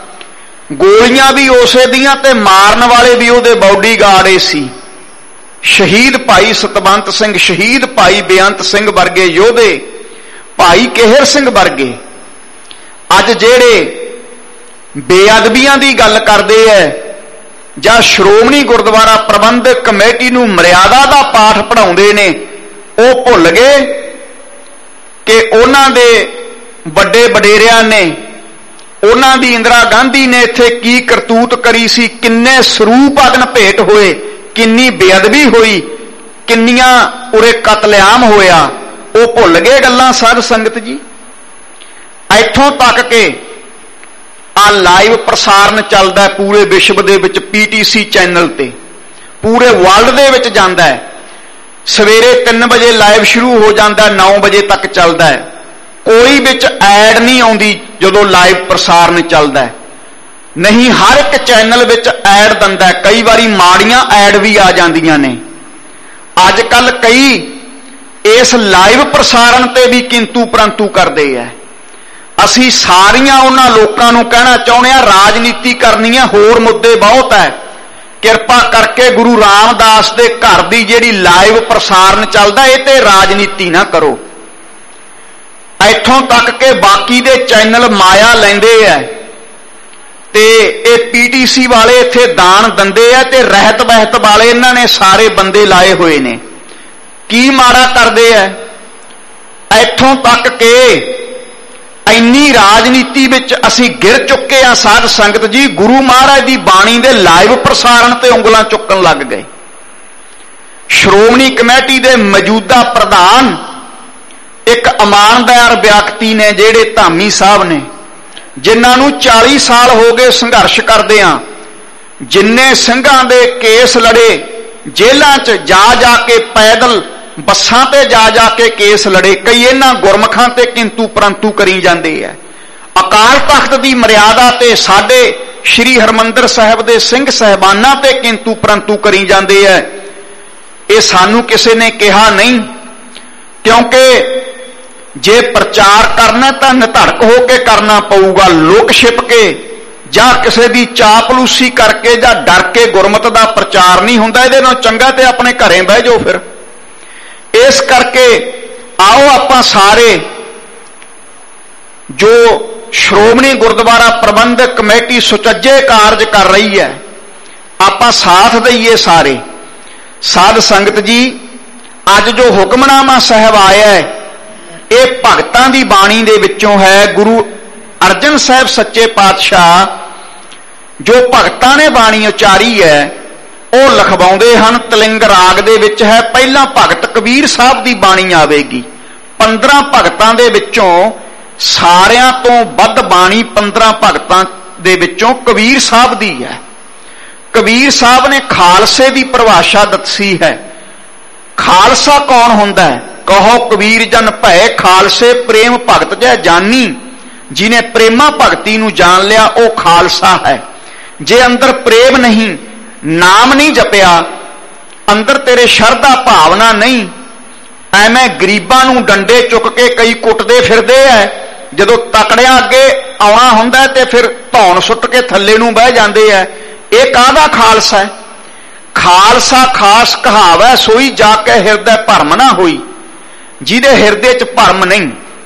ਗੋਲੀਆਂ ਵੀ ਉਸੇ ਦੀਆਂ ਤੇ ਮਾਰਨ ਵਾਲੇ ਵੀ ਉਹਦੇ ਬਾਡੀਗਾਰਡ ਸੀ। ਸ਼ਹੀਦ ਭਾਈ ਸਤਵੰਤ ਸਿੰਘ, ਸ਼ਹੀਦ ਭਾਈ ਬੇਅੰਤ ਸਿੰਘ ਵਰਗੇ ਯੋਧੇ, ਭਾਈ ਕਿਹਰ ਸਿੰਘ ਵਰਗੇ ਅੱਜ ਜਿਹੜੇ ਬੇਅਦਬੀਆਂ ਦੀ ਗੱਲ ਕਰਦੇ ਐ ਜਾਂ ਸ਼੍ਰੋਮਣੀ ਗੁਰਦੁਆਰਾ ਪ੍ਰਬੰਧਕ ਕਮੇਟੀ ਨੂੰ ਮਰਿਆਦਾ ਦਾ ਪਾਠ ਪੜ੍ਹਾਉਂਦੇ ਨੇ, ਉਹ ਭੁੱਲ ਗਏ ਕਿ ਉਹਨਾਂ ਦੇ ਵੱਡੇ ਵਡੇਰਿਆਂ ਨੇ, ਉਹਨਾਂ ਦੀ ਇੰਦਰਾ ਗਾਂਧੀ ਨੇ ਇੱਥੇ ਕੀ ਕਰਤੂਤ ਕਰੀ ਸੀ, ਕਿੰਨੇ ਸਰੂਪ ਅਗਨ ਭੇਟ ਹੋਏ, ਕਿੰਨੀ ਬੇਅਦਬੀ ਹੋਈ, ਕਿੰਨੀਆਂ ਉਰੇ ਕਤਲੇਆਮ ਹੋਇਆ। ਉਹ ਭੁੱਲ ਗਏ ਗੱਲਾਂ ਸਾਧ ਸੰਗਤ ਜੀ। ਇੱਥੋਂ ਤੱਕ ਕਿ ਆ ਲਾਈਵ ਪ੍ਰਸਾਰਣ ਚੱਲਦਾ ਪੂਰੇ ਵਿਸ਼ਵ ਦੇ ਵਿੱਚ, ਪੀਟੀਸੀ ਚੈਨਲ ਤੇ ਪੂਰੇ ਵਰਲਡ ਦੇ ਵਿੱਚ ਜਾਂਦਾ ਹੈ। ਸਵੇਰੇ ਤਿੰਨ ਵਜੇ ਲਾਈਵ ਸ਼ੁਰੂ ਹੋ ਜਾਂਦਾ, ਨੌ ਵਜੇ ਤੱਕ ਚੱਲਦਾ ਹੈ। ਕੋਈ ਵਿੱਚ ਐਡ ਨਹੀਂ ਆਉਂਦੀ ਜਦੋਂ ਲਾਈਵ ਪ੍ਰਸਾਰਣ ਚੱਲਦਾ, ਨਹੀਂ ਹਰ ਇੱਕ ਚੈਨਲ ਵਿੱਚ ਐਡ ਦਿੰਦਾ। ਕਈ ਵਾਰੀ ਮਾੜੀਆਂ ਐਡ ਵੀ ਆ ਜਾਂਦੀਆਂ ਨੇ। ਅੱਜ ਕੱਲ ਕਈ ਇਸ ਲਾਈਵ ਪ੍ਰਸਾਰਣ ਤੇ ਵੀ ਕਿੰਤੂ ਪਰੰਤੂ ਕਰਦੇ ਆ। ਅਸੀਂ ਸਾਰੀਆਂ ਉਹਨਾਂ ਲੋਕਾਂ ਨੂੰ ਕਹਿਣਾ ਚਾਹੁੰਦੇ ਹਾਂ, ਰਾਜਨੀਤੀ ਕਰਨੀ ਹੈ, ਹੋਰ ਮੁੱਦੇ ਬਹੁਤ ਹੈ, ਕਿਰਪਾ ਕਰਕੇ ਗੁਰੂ ਰਾਮਦਾਸ ਦੇ ਘਰ ਦੀ ਜਿਹੜੀ ਲਾਈਵ ਪ੍ਰਸਾਰਣ ਚੱਲਦਾ ਇਹ ਤੇ ਰਾਜਨੀਤੀ ਨਾ ਕਰੋ। ਇੱਥੋਂ ਤੱਕ ਕਿ ਬਾਕੀ ਦੇ ਚੈਨਲ ਮਾਇਆ ਲੈਂਦੇ ਆ ਤੇ ਇਹ ਪੀਟੀਸੀ ਵਾਲੇ ਇੱਥੇ ਦਾਨ ਦਿੰਦੇ ਆ ਤੇ ਰਹਿਤ ਬਹਿਤ ਵਾਲੇ ਇਹਨਾਂ ਨੇ ਸਾਰੇ ਬੰਦੇ ਲਾਏ ਹੋਏ ਨੇ। ਕੀ ਮਾੜਾ ਕਰਦੇ ਆ? ਇੱਥੋਂ ਤੱਕ ਕਿ ਇੰਨੀ ਰਾਜਨੀਤੀ ਵਿੱਚ ਅਸੀਂ ਗਿਰ ਚੁੱਕੇ ਹਾਂ ਸਾਧ ਸੰਗਤ ਜੀ, ਗੁਰੂ ਮਹਾਰਾਜ ਦੀ ਬਾਣੀ ਦੇ ਲਾਈਵ ਪ੍ਰਸਾਰਣ ਤੇ ਉਂਗਲਾਂ ਚੁੱਕਣ ਲੱਗ ਗਏ। ਸ਼੍ਰੋਮਣੀ ਕਮੇਟੀ ਦੇ ਮੌਜੂਦਾ ਪ੍ਰਧਾਨ ਇੱਕ ਇਮਾਨਦਾਰ ਵਿਅਕਤੀ ਨੇ, ਜਿਹੜੇ ਧਾਮੀ ਸਾਹਿਬ ਨੇ, ਜਿਨ੍ਹਾਂ ਨੂੰ ਚਾਲੀ ਸਾਲ ਹੋ ਗਏ ਸੰਘਰਸ਼ ਕਰਦਿਆਂ, ਜਿੰਨੇ ਸਿੰਘਾਂ ਦੇ ਕੇਸ ਲੜੇ, ਜੇਲ੍ਹਾਂ 'ਚ ਜਾ ਜਾ ਕੇ ਪੈਦਲ ਬੱਸਾਂ ਤੇ ਜਾ ਜਾ ਕੇ ਕੇਸ ਲੜੇ। ਕਈ ਇਹਨਾਂ ਗੁਰਮੁਖਾਂ ਤੇ ਕਿੰਤੂ ਪਰੰਤੂ ਕਰੀ ਜਾਂਦੇ ਆ। ਅਕਾਲ ਤਖਤ ਦੀ ਮਰਿਆਦਾ ਤੇ ਸਾਡੇ ਸ਼੍ਰੀ ਹਰਿਮੰਦਰ ਸਾਹਿਬ ਦੇ ਸਿੰਘ ਸਾਹਿਬਾਨਾਂ ਤੇ ਕਿੰਤੂ ਪਰੰਤੂ ਕਰੀ ਜਾਂਦੇ ਆ। ਇਹ ਸਾਨੂੰ ਕਿਸੇ ਨੇ ਕਿਹਾ ਨਹੀਂ, ਕਿਉਂਕਿ ਜੇ ਪ੍ਰਚਾਰ ਕਰਨਾ ਤਾਂ ਨਿਧੜਕ ਹੋ ਕੇ ਕਰਨਾ ਪਊਗਾ। ਲੁਕ ਛਿਪ ਕੇ ਜਾਂ ਕਿਸੇ ਦੀ ਚਾਪਲੂਸੀ ਕਰਕੇ ਜਾਂ ਡਰ ਕੇ ਗੁਰਮਤਿ ਦਾ ਪ੍ਰਚਾਰ ਨਹੀਂ ਹੁੰਦਾ। ਇਹਦੇ ਨਾਲ ਚੰਗਾ ਤੇ ਆਪਣੇ ਘਰੇ ਬਹਿ ਜਾਓ ਫਿਰ। ਇਸ ਕਰਕੇ ਆਓ ਆਪਾਂ ਸਾਰੇ, ਜੋ ਸ਼੍ਰੋਮਣੀ ਗੁਰਦੁਆਰਾ ਪ੍ਰਬੰਧਕ ਕਮੇਟੀ ਸੁਚੱਜੇ ਕਾਰਜ ਕਰ ਰਹੀ ਹੈ, ਆਪਾਂ ਸਾਥ ਦਈਏ ਸਾਰੇ। ਸਾਧ ਸੰਗਤ ਜੀ, ਅੱਜ ਜੋ ਹੁਕਮਨਾਮਾ ਸਾਹਿਬ ਆਇਆ ਹੈ, ਇਹ ਭਗਤਾਂ ਦੀ ਬਾਣੀ ਦੇ ਵਿੱਚੋਂ ਹੈ। ਗੁਰੂ ਅਰਜਨ ਸਾਹਿਬ ਸੱਚੇ ਪਾਤਸ਼ਾਹ ਜੋ ਭਗਤਾਂ ਨੇ ਬਾਣੀ ਉਚਾਰੀ ਹੈ, ਉਹ ਲਿਖਵਾਉਂਦੇ ਹਨ। ਤਲਿੰਗ ਰਾਗ ਦੇ ਵਿੱਚ ਹੈ। ਪਹਿਲਾਂ ਭਗਤ ਕਬੀਰ ਸਾਹਿਬ ਦੀ ਬਾਣੀ ਆਵੇਗੀ। ਪੰਦਰਾਂ ਭਗਤਾਂ ਦੇ ਵਿੱਚੋਂ ਸਾਰਿਆਂ ਤੋਂ ਵੱਧ ਬਾਣੀ ਪੰਦਰਾਂ ਭਗਤਾਂ ਦੇ ਵਿੱਚੋਂ ਕਬੀਰ ਸਾਹਿਬ ਦੀ ਹੈ। ਕਬੀਰ ਸਾਹਿਬ ਨੇ ਖਾਲਸੇ ਦੀ ਪਰਿਭਾਸ਼ਾ ਦੱਸੀ ਹੈ। ਖਾਲਸਾ ਕੌਣ ਹੁੰਦਾ ਹੈ? ਕਹੋ ਕਬੀਰ ਜਨ ਭੈ ਖਾਲਸੇ ਪ੍ਰੇਮ ਭਗਤ ਜੈ ਜਾਨੀ। ਜਿਹਨੇ ਪ੍ਰੇਮਾ ਭਗਤੀ ਨੂੰ ਜਾਣ ਲਿਆ ਉਹ ਖਾਲਸਾ ਹੈ। ਜੇ ਅੰਦਰ ਪ੍ਰੇਮ ਨਹੀਂ, ਨਾਮ ਨਹੀਂ ਜਪਿਆ, ਅੰਦਰ ਤੇਰੇ ਸ਼ਰਧਾ ਭਾਵਨਾ ਨਹੀਂ, ਐਵੇਂ ਗਰੀਬਾਂ ਨੂੰ ਡੰਡੇ ਚੁੱਕ ਕੇ ਕਈ ਕੁੱਟਦੇ ਫਿਰਦੇ ਐ। ਜਦੋਂ ਤਕੜਿਆਂ ਅੱਗੇ ਆਉਣਾ ਹੁੰਦਾ ਤੇ ਫਿਰ ਧੌਣ ਸੁੱਟ ਕੇ ਥੱਲੇ ਨੂੰ ਬਹਿ ਜਾਂਦੇ ਐ। ਇਹ ਕਾਹਦਾ ਖਾਲਸਾ ਹੈ? ਖਾਲਸਾ ਖਾਸ ਕਹਾਵੈ ਸੋਈ ਜਾ ਕੇ ਹਿਰਦੈ ਭਰਮ ਨਾ ਹੋਈ। ਜਿਹਦੇ ਹਿਰਦੇ 'ਚ ਭਰਮ ਨਹੀਂ।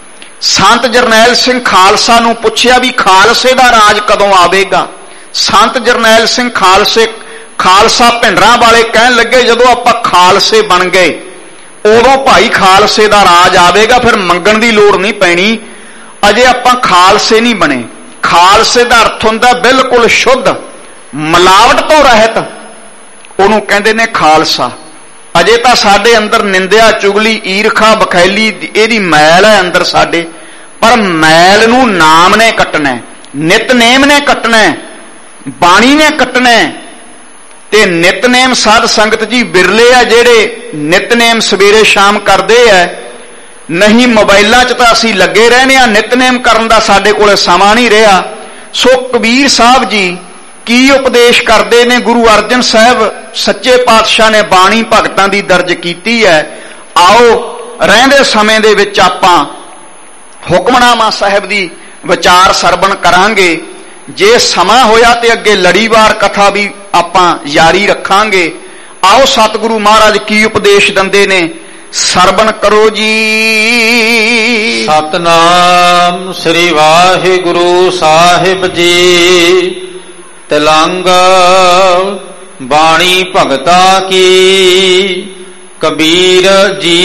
ਸੰਤ ਜਰਨੈਲ ਸਿੰਘ ਖਾਲਸਾ ਨੂੰ ਪੁੱਛਿਆ ਵੀ ਖਾਲਸੇ ਦਾ ਰਾਜ ਕਦੋਂ ਆਵੇਗਾ? ਸੰਤ ਜਰਨੈਲ ਸਿੰਘ ਖਾਲਸੇ ਖਾਲਸਾ ਭਿੰਡਰਾਂ ਵਾਲੇ ਕਹਿਣ ਲੱਗੇ, ਜਦੋਂ ਆਪਾਂ ਖਾਲਸੇ ਬਣ ਗਏ ਉਦੋਂ ਭਾਈ ਖਾਲਸੇ ਦਾ ਰਾਜ ਆਵੇਗਾ, ਫਿਰ ਮੰਗਣ ਦੀ ਲੋੜ ਨਹੀਂ ਪੈਣੀ। ਅਜੇ ਆਪਾਂ ਖਾਲਸੇ ਨਹੀਂ ਬਣੇ। ਖਾਲਸੇ ਦਾ ਅਰਥ ਹੁੰਦਾ ਬਿਲਕੁਲ ਸ਼ੁੱਧ, ਮਿਲਾਵਟ ਤੋਂ ਰਹਿਤ, ਉਹਨੂੰ ਕਹਿੰਦੇ ਨੇ ਖਾਲਸਾ। ਅਜੇ ਤਾਂ ਸਾਡੇ ਅੰਦਰ ਨਿੰਦਿਆ, ਚੁਗਲੀ, ਈਰਖਾ, ਬਖੈਲੀ ਇਹਦੀ ਮੈਲ ਹੈ ਅੰਦਰ ਸਾਡੇ। ਪਰ ਮੈਲ ਨੂੰ ਨਾਮ ਨੇ ਕੱਟਣਾ, ਨਿਤਨੇਮ ਨੇ ਕੱਟਣਾ, ਬਾਣੀ ਨੇ ਕੱਟਣਾ। ਤੇ ਨਿਤਨੇਮ ਸਾਧ ਸੰਗਤ ਜੀ ਬਿਰਲੇ ਆ ਜਿਹੜੇ ਨਿਤਨੇਮ ਸਵੇਰੇ ਸ਼ਾਮ ਕਰਦੇ ਆ। ਨਹੀਂ ਮੋਬਾਈਲਾਂ 'ਚ ਤਾਂ ਅਸੀਂ ਲੱਗੇ ਰਹਿੰਦੇ ਆ, ਨਿਤਨੇਮ ਕਰਨ ਦਾ ਸਾਡੇ ਕੋਲ ਸਮਾਂ ਨਹੀਂ ਰਿਹਾ। ਸੋ ਕਬੀਰ ਸਾਹਿਬ ਜੀ ਕੀ ਉਪਦੇਸ਼ ਕਰਦੇ ਨੇ? ਗੁਰੂ ਅਰਜਨ ਸਾਹਿਬ ਸੱਚੇ ਪਾਤਸ਼ਾਹ ਨੇ ਬਾਣੀ ਭਗਤਾਂ ਦੀ ਦਰਜ ਕੀਤੀ ਹੈ। ਆਓ ਰਹਿੰਦੇ ਸਮੇਂ ਦੇ ਵਿੱਚ ਆਪਾਂ ਹੁਕਮਨਾਮਾ ਸਾਹਿਬ ਦੀ ਵਿਚਾਰ ਸਰਵਣ ਕਰਾਂਗੇ। ਜੇ ਸਮਾਂ ਹੋਇਆ ਤੇ ਅੱਗੇ ਲੜੀਵਾਰ ਕਥਾ ਵੀ ਆਪਾਂ ਜਾਰੀ ਰੱਖਾਂਗੇ। ਆਓ ਸਤਿਗੁਰੂ ਮਹਾਰਾਜ ਕੀ ਉਪਦੇਸ਼ ਦਿੰਦੇ ਨੇ, ਸਰਵਣ ਕਰੋ ਜੀ। ਸਤਨਾਮ ਸ੍ਰੀ ਵਾਹਿਗੁਰੂ ਸਾਹਿਬ ਜੀ। ਤਿਲੰਗ ਬਾਣੀ ਭਗਤਾ ਕੀ ਕਬੀਰ ਜੀ।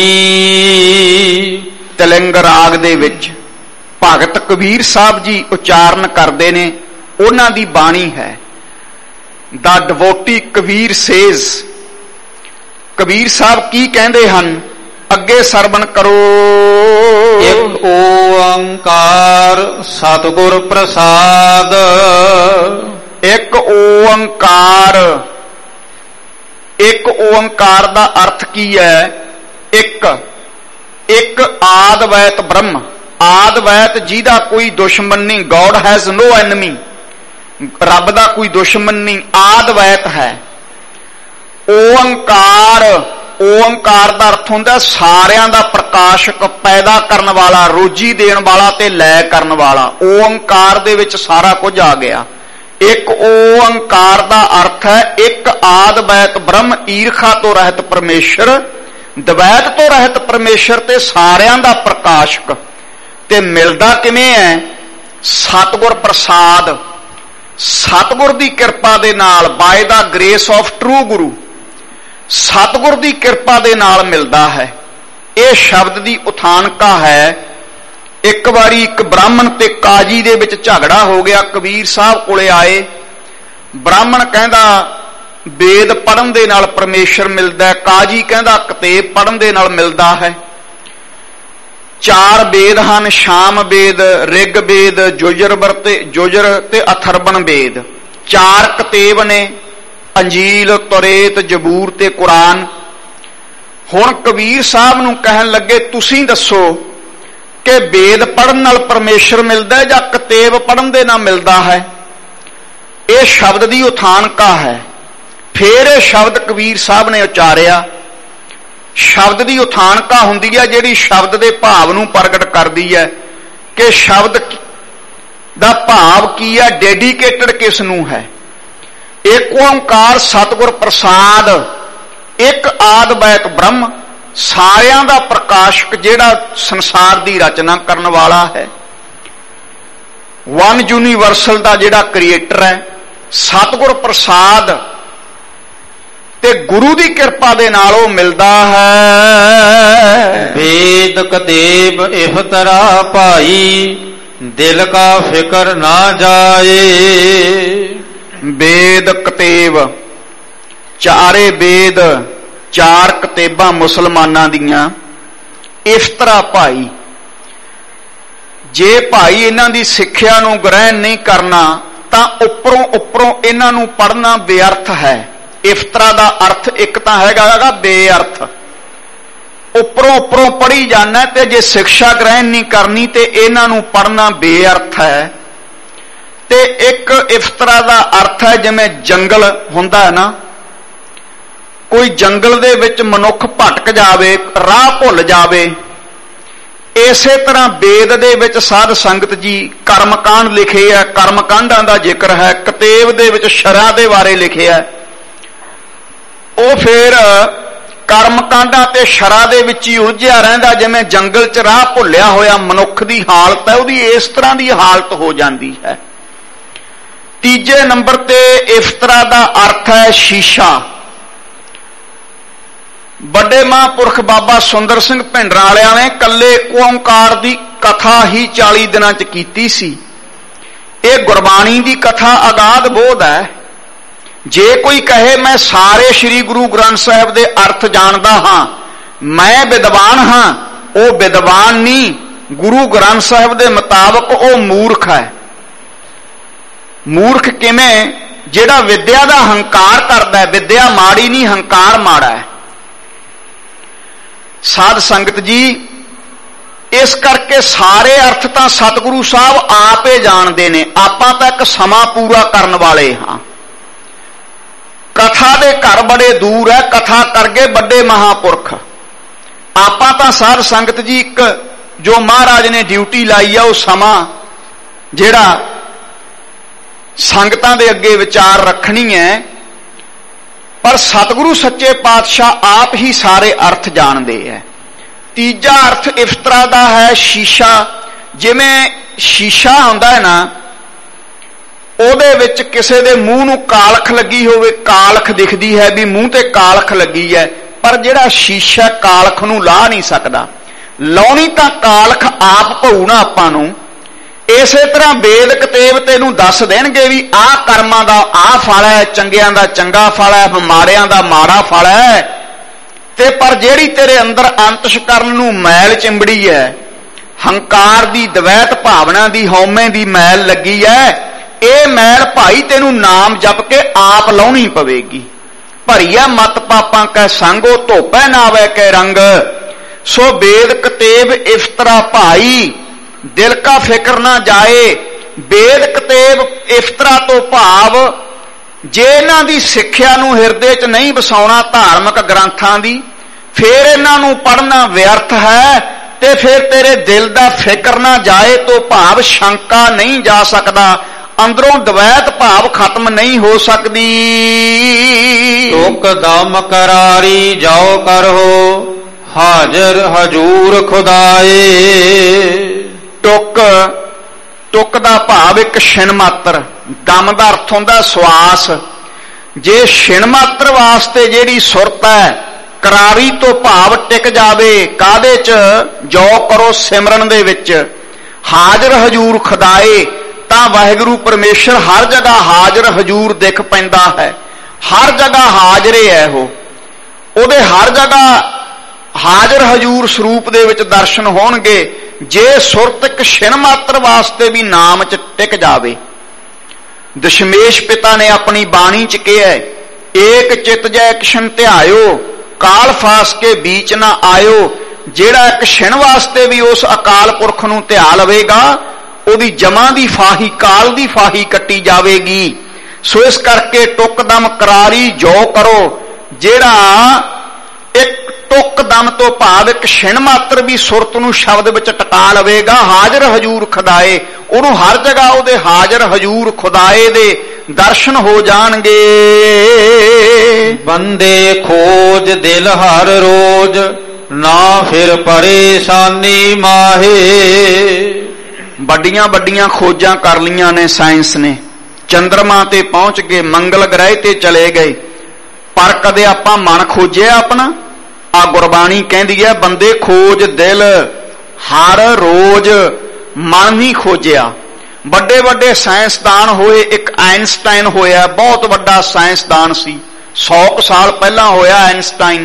ਤਿਲੰਗ ਰਾਗ ਦੇ ਵਿੱਚ ਭਗਤ ਕਬੀਰ ਸਾਹਿਬ ਜੀ ਉਚਾਰਨ ਕਰਦੇ ਨੇ, ਉਹਨਾਂ ਦੀ ਬਾਣੀ ਹੈ। The devotee Kabir says. Kabir Sahib ਕੀ ਕਹਿੰਦੇ ਹਨ? ਅੱਗੇ ਸਰਵਣ ਕਰੋ। ਇੱਕ ਓੰਕਾਰ ਸਤਿਗੁਰ ਪ੍ਰਸਾਦ। ਇੱਕ ਓੰਕਾਰ। ਇੱਕ ਓੰਕਾਰ ਦਾ ਅਰਥ ਕੀ ਹੈ? ਇੱਕ ਇੱਕ ਆਦਿਵੈਤ ਬ੍ਰਹਮ। ਆਦਿਵੈਤ ਜਿਹਦਾ ਕੋਈ ਦੁਸ਼ਮਣ ਨਹੀਂ। God has no enemy. ਰੱਬ ਦਾ ਕੋਈ ਦੁਸ਼ਮਣ ਨਹੀਂ, ਆਦਿਵੈਤ ਹੈ। ਓੰਕਾਰ। ਓੰਕਾਰ ਦਾ ਅਰਥ ਹੁੰਦਾ ਸਾਰਿਆਂ ਦਾ ਪ੍ਰਕਾਸ਼ਕ, ਪੈਦਾ ਕਰਨ ਵਾਲਾ, ਰੋਜੀ ਦੇਣ ਵਾਲਾ ਤੇ ਲੈ ਕਰਨ ਵਾਲਾ। ਓੰਕਾਰ ਦੇ ਵਿੱਚ ਸਾਰਾ ਕੁਝ ਆ ਗਿਆ। ਇੱਕ ਓੰਕਾਰ ਦਾ ਅਰਥ ਹੈ ਇੱਕ ਆਦਿਵੈਤ ਬ੍ਰਹਮ, ਈਰਖਾ ਤੋਂ ਰਹਿਤ ਪਰਮੇਸ਼ਰ, ਦਵੈਤ ਤੋਂ ਰਹਿਤ ਪਰਮੇਸ਼ਰ ਤੇ ਸਾਰਿਆਂ ਦਾ ਪ੍ਰਕਾਸ਼ਕ। ਤੇ ਮਿਲਦਾ ਕਿਵੇਂ ਹੈ? ਸਤਿਗੁਰ ਪ੍ਰਸਾਦ। ਸਤਿਗੁਰ ਦੀ ਕਿਰਪਾ ਦੇ ਨਾਲ, by the grace of true guru, ਸਤਿਗੁਰ ਦੀ ਕਿਰਪਾ ਦੇ ਨਾਲ ਮਿਲਦਾ ਹੈ। ਇਹ ਸ਼ਬਦ ਦੀ ਉਥਾਨਕਾ ਹੈ। ਇੱਕ ਵਾਰੀ ਇੱਕ ਬ੍ਰਾਹਮਣ ਤੇ ਕਾਜੀ ਦੇ ਵਿੱਚ ਝਗੜਾ ਹੋ ਗਿਆ। ਕਬੀਰ ਸਾਹਿਬ ਕੋਲੇ ਆਏ। ਬ੍ਰਾਹਮਣ ਕਹਿੰਦਾ ਵੇਦ ਪੜ੍ਹਨ ਦੇ ਨਾਲ ਪਰਮੇਸ਼ਰ ਮਿਲਦਾ ਹੈ। ਕਾਜੀ ਕਹਿੰਦਾ ਕਿਤਾਬ ਪੜ੍ਹਨ ਦੇ ਨਾਲ ਮਿਲਦਾ ਹੈ। ਚਾਰ ਵੇਦ ਹਨ, ਸ਼ਾਮ ਵੇਦ, ਰਿਗ ਵੇਦ, ਜੁਜਰ ਤੇ ਜੁਜਰ ਤੇ ਅਥਰਵਣ ਵੇਦ। ਚਾਰ ਕਿਤਾਬ ਨੇ, ਅੰਜੀਲ, ਤੋਰੇਤ, ਜਬੂਰ ਤੇ ਕੁਰਾਨ। ਹੁਣ ਕਬੀਰ ਸਾਹਿਬ ਨੂੰ ਕਹਿਣ ਲੱਗੇ, ਤੁਸੀਂ ਦੱਸੋ ਕਿ ਵੇਦ ਪੜ੍ਹਨ ਨਾਲ ਪਰਮੇਸ਼ਰ ਮਿਲਦਾ ਜਾਂ ਕਿਤਾਬ ਪੜ੍ਹਨ ਦੇ ਨਾਲ ਮਿਲਦਾ ਹੈ? ਇਹ ਸ਼ਬਦ ਦੀ ਉਥਾਨਕਾ ਹੈ। ਫਿਰ ਇਹ ਸ਼ਬਦ ਕਬੀਰ ਸਾਹਿਬ ਨੇ ਉਚਾਰਿਆ। ਸ਼ਬਦ ਦੀ ਉਥਾਨਕਾ ਹੁੰਦੀ ਹੈ ਜਿਹੜੀ ਸ਼ਬਦ ਦੇ ਭਾਵ ਨੂੰ ਪ੍ਰਗਟ ਕਰਦੀ ਹੈ ਕਿ ਸ਼ਬਦ ਦਾ ਭਾਵ ਕੀ ਹੈ, ਡੈਡੀਕੇਟਡ ਕਿਸ ਨੂੰ ਹੈ। ਏਕ ਓੰਕਾਰ ਸਤਿਗੁਰ ਪ੍ਰਸਾਦ, ਇੱਕ ਆਦਿ ਬੈਕ ਬ੍ਰਹਮ, ਸਾਰਿਆਂ ਦਾ ਪ੍ਰਕਾਸ਼ਕ ਜਿਹੜਾ ਸੰਸਾਰ ਦੀ ਰਚਨਾ ਕਰਨ ਵਾਲਾ ਹੈ, ਵਨ ਯੂਨੀਵਰਸਲ ਦਾ ਜਿਹੜਾ ਕ੍ਰੀਏਟਰ ਹੈ, ਸਤਿਗੁਰ ਪ੍ਰਸਾਦ ਤੇ ਗੁਰੂ ਦੀ ਕਿਰਪਾ ਦੇ ਨਾਲ ਉਹ ਮਿਲਦਾ ਹੈ। ਵੇਦ ਕਤੇਬ ਇਫਤਰਾ ਭਾਈ, ਦਿਲ ਕਾ ਫਿਕਰ ਨਾ ਜਾਏ। ਵੇਦ ਕਤੇਬ, ਚਾਰੇ ਵੇਦ, ਚਾਰ ਕਤੇਬਾਂ ਮੁਸਲਮਾਨਾਂ ਦੀਆਂ, ਇਫਤਰਾ ਭਾਈ। ਜੇ ਭਾਈ ਇਹਨਾਂ ਦੀ ਸਿੱਖਿਆ ਨੂੰ ਗ੍ਰਹਿਣ ਨਹੀਂ ਕਰਨਾ ਤਾਂ ਉੱਪਰੋਂ ਉੱਪਰੋਂ ਇਹਨਾਂ ਨੂੰ ਪੜ੍ਹਨਾ ਬੇਅਰਥ ਹੈ। ਇਫਤਰਾ ਦਾ ਅਰਥ ਇੱਕ ਤਾਂ ਹੈਗਾ ਹੈਗਾ ਬੇਅਰਥ, ਉੱਪਰੋਂ ਉੱਪਰੋਂ ਪੜ੍ਹੀ ਜਾਣਾ, ਤੇ ਜੇ ਸਿੱਖਿਆ ਗ੍ਰਹਿਣ ਨਹੀਂ ਕਰਨੀ ਤੇ ਇਹਨਾਂ ਨੂੰ ਪੜ੍ਹਨਾ ਬੇਅਰਥ ਹੈ। ਤੇ ਇੱਕ ਇਫਤਰਾ ਦਾ ਅਰਥ ਹੈ ਜਿਵੇਂ ਜੰਗਲ ਹੁੰਦਾ ਹੈ ਨਾ, ਕੋਈ ਜੰਗਲ ਦੇ ਵਿੱਚ ਮਨੁੱਖ ਭਟਕ ਜਾਵੇ, ਰਾਹ ਭੁੱਲ ਜਾਵੇ, ਇਸੇ ਤਰ੍ਹਾਂ ਵੇਦ ਦੇ ਵਿੱਚ ਸਾਧ ਸੰਗਤ ਜੀ ਕਰਮਕਾਂਡ ਲਿਖੇ ਹੈ, ਕਰਮਕਾਂਡਾਂ ਦਾ ਜ਼ਿਕਰ ਹੈ। ਕਿਤਾਬ ਦੇ ਵਿੱਚ ਸ਼ਰਾਂ ਦੇ ਬਾਰੇ ਲਿਖਿਆ, ਉਹ ਫਿਰ ਕਰਮਕਾਂਡਾਂ ਤੇ ਸ਼ਰਾਂ ਦੇ ਵਿੱਚ ਹੀ ਉਲਝਿਆ ਰਹਿੰਦਾ, ਜਿਵੇਂ ਜੰਗਲ 'ਚ ਰਾਹ ਭੁੱਲਿਆ ਹੋਇਆ ਮਨੁੱਖ ਦੀ ਹਾਲਤ ਹੈ, ਉਹਦੀ ਇਸ ਤਰ੍ਹਾਂ ਦੀ ਹਾਲਤ ਹੋ ਜਾਂਦੀ ਹੈ। ਤੀਜੇ ਨੰਬਰ ਤੇ ਇਫਤਰਾ ਦਾ ਅਰਥ ਹੈ ਸ਼ੀਸ਼ਾ। ਵੱਡੇ ਮਹਾਂਪੁਰਖ ਬਾਬਾ ਸੁੰਦਰ ਸਿੰਘ ਭਿੰਡਰਾਂ ਵਾਲਿਆਂ ਨੇ ਇਕੱਲੇ ਓੰਕਾਰ ਦੀ ਕਥਾ ਹੀ ਚਾਲੀ ਦਿਨਾਂ 'ਚ ਕੀਤੀ ਸੀ। ਇਹ ਗੁਰਬਾਣੀ ਦੀ ਕਥਾ ਅਗਾਧ ਬੋਧ ਹੈ। ਜੇ ਕੋਈ ਕਹੇ ਮੈਂ ਸਾਰੇ ਸ੍ਰੀ ਗੁਰੂ ਗ੍ਰੰਥ ਸਾਹਿਬ ਦੇ ਅਰਥ ਜਾਣਦਾ ਹਾਂ, ਮੈਂ ਵਿਦਵਾਨ ਹਾਂ, ਉਹ ਵਿਦਵਾਨ ਨਹੀਂ, ਗੁਰੂ ਗ੍ਰੰਥ ਸਾਹਿਬ ਦੇ ਮੁਤਾਬਕ ਉਹ ਮੂਰਖ ਹੈ। ਮੂਰਖ ਕਿਵੇਂ? ਜਿਹੜਾ ਵਿਦਿਆ ਦਾ ਹੰਕਾਰ ਕਰਦਾ। ਵਿਦਿਆ ਮਾੜੀ ਨਹੀਂ, ਹੰਕਾਰ ਮਾੜਾ ਹੈ। ਸਾਧ ਸੰਗਤ ਜੀ, ਇਸ ਕਰਕੇ ਸਾਰੇ ਅਰਥ ਤਾਂ ਸਤਿਗੁਰੂ ਸਾਹਿਬ ਆਪੇ ਜਾਣਦੇ ਨੇ, ਆਪਾਂ ਤਾਂ ਇੱਕ ਸਮਾਂ ਪੂਰਾ ਕਰਨ ਵਾਲੇ ਹਾਂ। ਕਥਾ ਦੇ ਘਰ ਬੜੇ ਦੂਰ ਹੈ, ਕਥਾ ਕਰਗੇ ਵੱਡੇ ਮਹਾਂਪੁਰਖ। ਆਪਾਂ ਤਾਂ ਸਾਧ ਸੰਗਤ ਜੀ ਇੱਕ ਜੋ ਮਹਾਰਾਜ ਨੇ ਡਿਊਟੀ ਲਾਈ ਆ, ਉਹ ਸਮਾਂ ਜਿਹੜਾ ਸੰਗਤਾਂ ਦੇ ਅੱਗੇ ਵਿਚਾਰ ਰੱਖਣੀ ਹੈ। ਪਰ ਸਤਿਗੁਰੂ ਸੱਚੇ ਪਾਤਸ਼ਾਹ ਆਪ ਹੀ ਸਾਰੇ ਅਰਥ ਜਾਣਦੇ ਹੈ। ਤੀਜਾ ਅਰਥ ਇਫਤਰਾ ਦਾ ਹੈ ਸ਼ੀਸ਼ਾ। ਜਿਵੇਂ ਸ਼ੀਸ਼ਾ ਹੁੰਦਾ ਹੈ ਨਾ, ਉਹਦੇ ਵਿੱਚ ਕਿਸੇ ਦੇ ਮੂੰਹ ਨੂੰ ਕਾਲਖ ਲੱਗੀ ਹੋਵੇ, ਕਾਲਖ ਦਿਖਦੀ ਹੈ ਵੀ ਮੂੰਹ ਤੇ ਕਾਲਖ ਲੱਗੀ ਹੈ, ਪਰ ਜਿਹੜਾ ਸ਼ੀਸ਼ਾ ਕਾਲਖ ਨੂੰ ਲਾਹ ਨਹੀਂ ਸਕਦਾ। ਲਾਉਣੀ ਤਾਂ ਕਾਲਖ ਆਪ ਪਊ ਨਾ ਆਪਾਂ ਨੂੰ। ਇਸੇ ਤਰ੍ਹਾਂ ਵੇਦ ਕਿਤਾਬ ਤੈਨੂੰ ਦੱਸ ਦੇਣਗੇ ਵੀ ਆਹ ਕਰਮਾਂ ਦਾ ਆਹ ਫਲ ਹੈ, ਚੰਗਿਆਂ ਦਾ ਚੰਗਾ ਫਲ ਹੈ, ਮਾੜਿਆਂ ਦਾ ਮਾੜਾ ਫਲ ਹੈ। ਤੇ ਪਰ ਜਿਹੜੀ ਤੇਰੇ ਅੰਦਰ ਅੰਤਸ਼ਕਰਨ ਨੂੰ ਮੈਲ ਚਿੰਬੜੀ ਹੈ, ਹੰਕਾਰ ਦੀ, ਦਵੈਤ ਭਾਵਨਾ ਦੀ, ਹਉਮੈ ਦੀ ਮੈਲ ਲੱਗੀ ਹੈ, ਇਹ ਮੈਲ ਭਾਈ ਤੈਨੂੰ ਨਾਮ ਜਪ ਕੇ ਆਪ ਲਾਉਣੀ ਪਵੇਗੀ। ਭਰੀਆ ਮਤ ਪਾਪਾਂ ਕੈ ਸੰਗੋ, ਧੋਪੈ ਨਾਵੈ ਕੈ ਰੰਗ। ਸੋ ਵੇਦ ਕਿਤਾਬ ਇਫਤਰਾ ਭਾਈ, ਦਿਲ ਕਾ ਫਿਕਰ ਨਾ ਜਾਏ। ਵੇਦ ਕਿਤਾਬ ਇਫਤਰਾ ਤੋਂ ਭਾਵ ਜੇ ਇਹਨਾਂ ਦੀ ਸਿੱਖਿਆ ਨੂੰ ਹਿਰਦੇ 'ਚ ਨਹੀਂ ਵਸਾਉਣਾ, ਧਾਰਮਿਕ ਗ੍ਰੰਥਾਂ ਦੀ, ਫਿਰ ਇਹਨਾਂ ਨੂੰ ਪੜ੍ਹਨਾ ਵਿਅਰਥ ਹੈ। ਤੇ ਫਿਰ ਤੇਰੇ ਦਿਲ ਦਾ ਫਿਕਰ ਨਾ ਜਾਏ ਤੋਂ ਭਾਵ ਸ਼ੰਕਾ ਨਹੀਂ ਜਾ ਸਕਦਾ, ਅੰਦਰੋਂ ਦਵੈਤ ਭਾਵ ਖਤਮ ਨਹੀਂ ਹੋ ਸਕਦੀ। ਤੁਕ ਦਮ ਕਰਾਰੀ ਜਾਓ ਕਰੋ, ਹਾਜ਼ਰ ਹਜੂਰ ਖੁਦਾਏ। ਟੁਕ, ਟੁਕ ਦਾ ਭਾਵ ਇੱਕ ਛਿਣ ਮਾਤਰ, ਦਮ ਦਾ ਅਰਥ ਹੁੰਦਾ ਸਵਾਸ। ਜੇ ਛਿਣ ਮਾਤਰ ਵਾਸਤੇ ਜਿਹੜੀ ਸੁਰਤ ਹੈ, ਕਰਾਰੀ ਤੋਂ ਭਾਵ ਟਿਕ ਜਾਵੇ, ਕਾਹਦੇ 'ਚ? ਜੋ ਕਰੋ ਸਿਮਰਨ ਦੇ ਵਿੱਚ। ਹਾਜ਼ਰ ਹਜੂਰ ਖੁਦਾਏ, ਤਾਂ ਵਾਹਿਗੁਰੂ ਪਰਮੇਸ਼ਰ ਹਰ ਜਗ੍ਹਾ ਹਾਜ਼ਰ ਹਜੂਰ ਦਿਖ ਪੈਂਦਾ ਹੈ। ਹਰ ਜਗ੍ਹਾ ਹਾਜ਼ਰੇ ਹੈ ਉਹ, ਉਹਦੇ ਹਰ ਜਗ੍ਹਾ ਹਾਜ਼ਰ ਹਜੂਰ ਸਰੂਪ ਦੇ ਵਿੱਚ ਦਰਸ਼ਨ ਹੋਣਗੇ ਜੇ ਸੁਰਤ ਇੱਕ ਛਿਣ ਮਾਤਰ ਵਾਸਤੇ ਵੀ ਨਾਮ 'ਚ ਟਿਕ ਜਾਵੇ। ਦਸ਼ਮੇਸ਼ ਪਿਤਾ ਨੇ ਆਪਣੀ ਬਾਣੀ 'ਚ ਕਿਹਾ, ਏਕ ਚਿਤ ਜੈ ਕਿਸ਼ਨ ਧਿਆਇਓ, ਕਾਲ ਫਾਸ ਕੇ बीच ना आयो। ਜਿਹੜਾ ਇੱਕ ਛਿਣ ਵਾਸਤੇ ਵੀ ਉਸ ਅਕਾਲ ਪੁਰਖ ਨੂੰ ਧਿਆ ਲਵੇਗਾ ਉਹਦੀ ਜਮਾਂ ਦੀ ਫਾਹੀ, ਕਾਲ ਦੀ ਫਾਹੀ ਕੱਟੀ ਜਾਵੇਗੀ। ਸੋ ਇਸ ਕਰਕੇ ਟੁੱਕ ਦਮ ਕਰਾਰੀ ਜੋ ਕਰੋ। ਜਿਹੜਾ ਇੱਕ ਟੁੱਕ ਦਮ ਤੋਂ ਭਾਵ ਇੱਕ ਛਿਣ ਮਾਤਰ ਵੀ ਸੁਰਤ ਨੂੰ ਸ਼ਬਦ ਵਿੱਚ ਟਿਕਾ ਲਵੇਗਾ, ਹਾਜ਼ਰ ਹਜੂਰ ਖੁਦਾਏ, ਉਹਨੂੰ ਹਰ ਜਗ੍ਹਾ ਉਹਦੇ ਹਾਜ਼ਰ ਹਜੂਰ ਖੁਦਾਏ ਦੇ ਦਰਸ਼ਨ ਹੋ ਜਾਣਗੇ। ਬੰਦੇ ਖੋਜ ਦਿਲ ਹਰ ਰੋਜ਼, ਨਾ ਫਿਰ ਪਰੇਸ਼ਾਨੀ ਮਾਹੇ। ਵੱਡੀਆਂ ਵੱਡੀਆਂ ਖੋਜਾਂ ਕਰ ਲਈਆਂ ਨੇ ਸਾਇੰਸ ਨੇ, ਚੰਦਰਮਾ ਤੇ ਪਹੁੰਚ ਗਏ, ਮੰਗਲ ਗ੍ਰਹਿ ਤੇ ਚਲੇ ਗਏ, ਪਰ ਕਦੇ ਆਪਾਂ ਮਨ ਖੋਜਿਆ ਆਪਣਾ? ਆ ਗੁਰਬਾਣੀ ਕਹਿੰਦੀ ਹੈ ਬੰਦੇ ਖੋਜ ਦਿਲ ਹਰ ਰੋਜ਼, ਮਨ ਨਹੀਂ ਖੋਜਿਆ। ਵੱਡੇ ਵੱਡੇ ਸਾਇੰਸਦਾਨ ਹੋਏ, ਇੱਕ ਆਇਨਸਟਾਈਨ ਹੋਇਆ, ਬਹੁਤ ਵੱਡਾ ਸਾਇੰਸਦਾਨ ਸੀ, ਸੌ ਕੁ ਸਾਲ ਪਹਿਲਾਂ ਹੋਇਆ ਆਇਨਸਟਾਈਨ।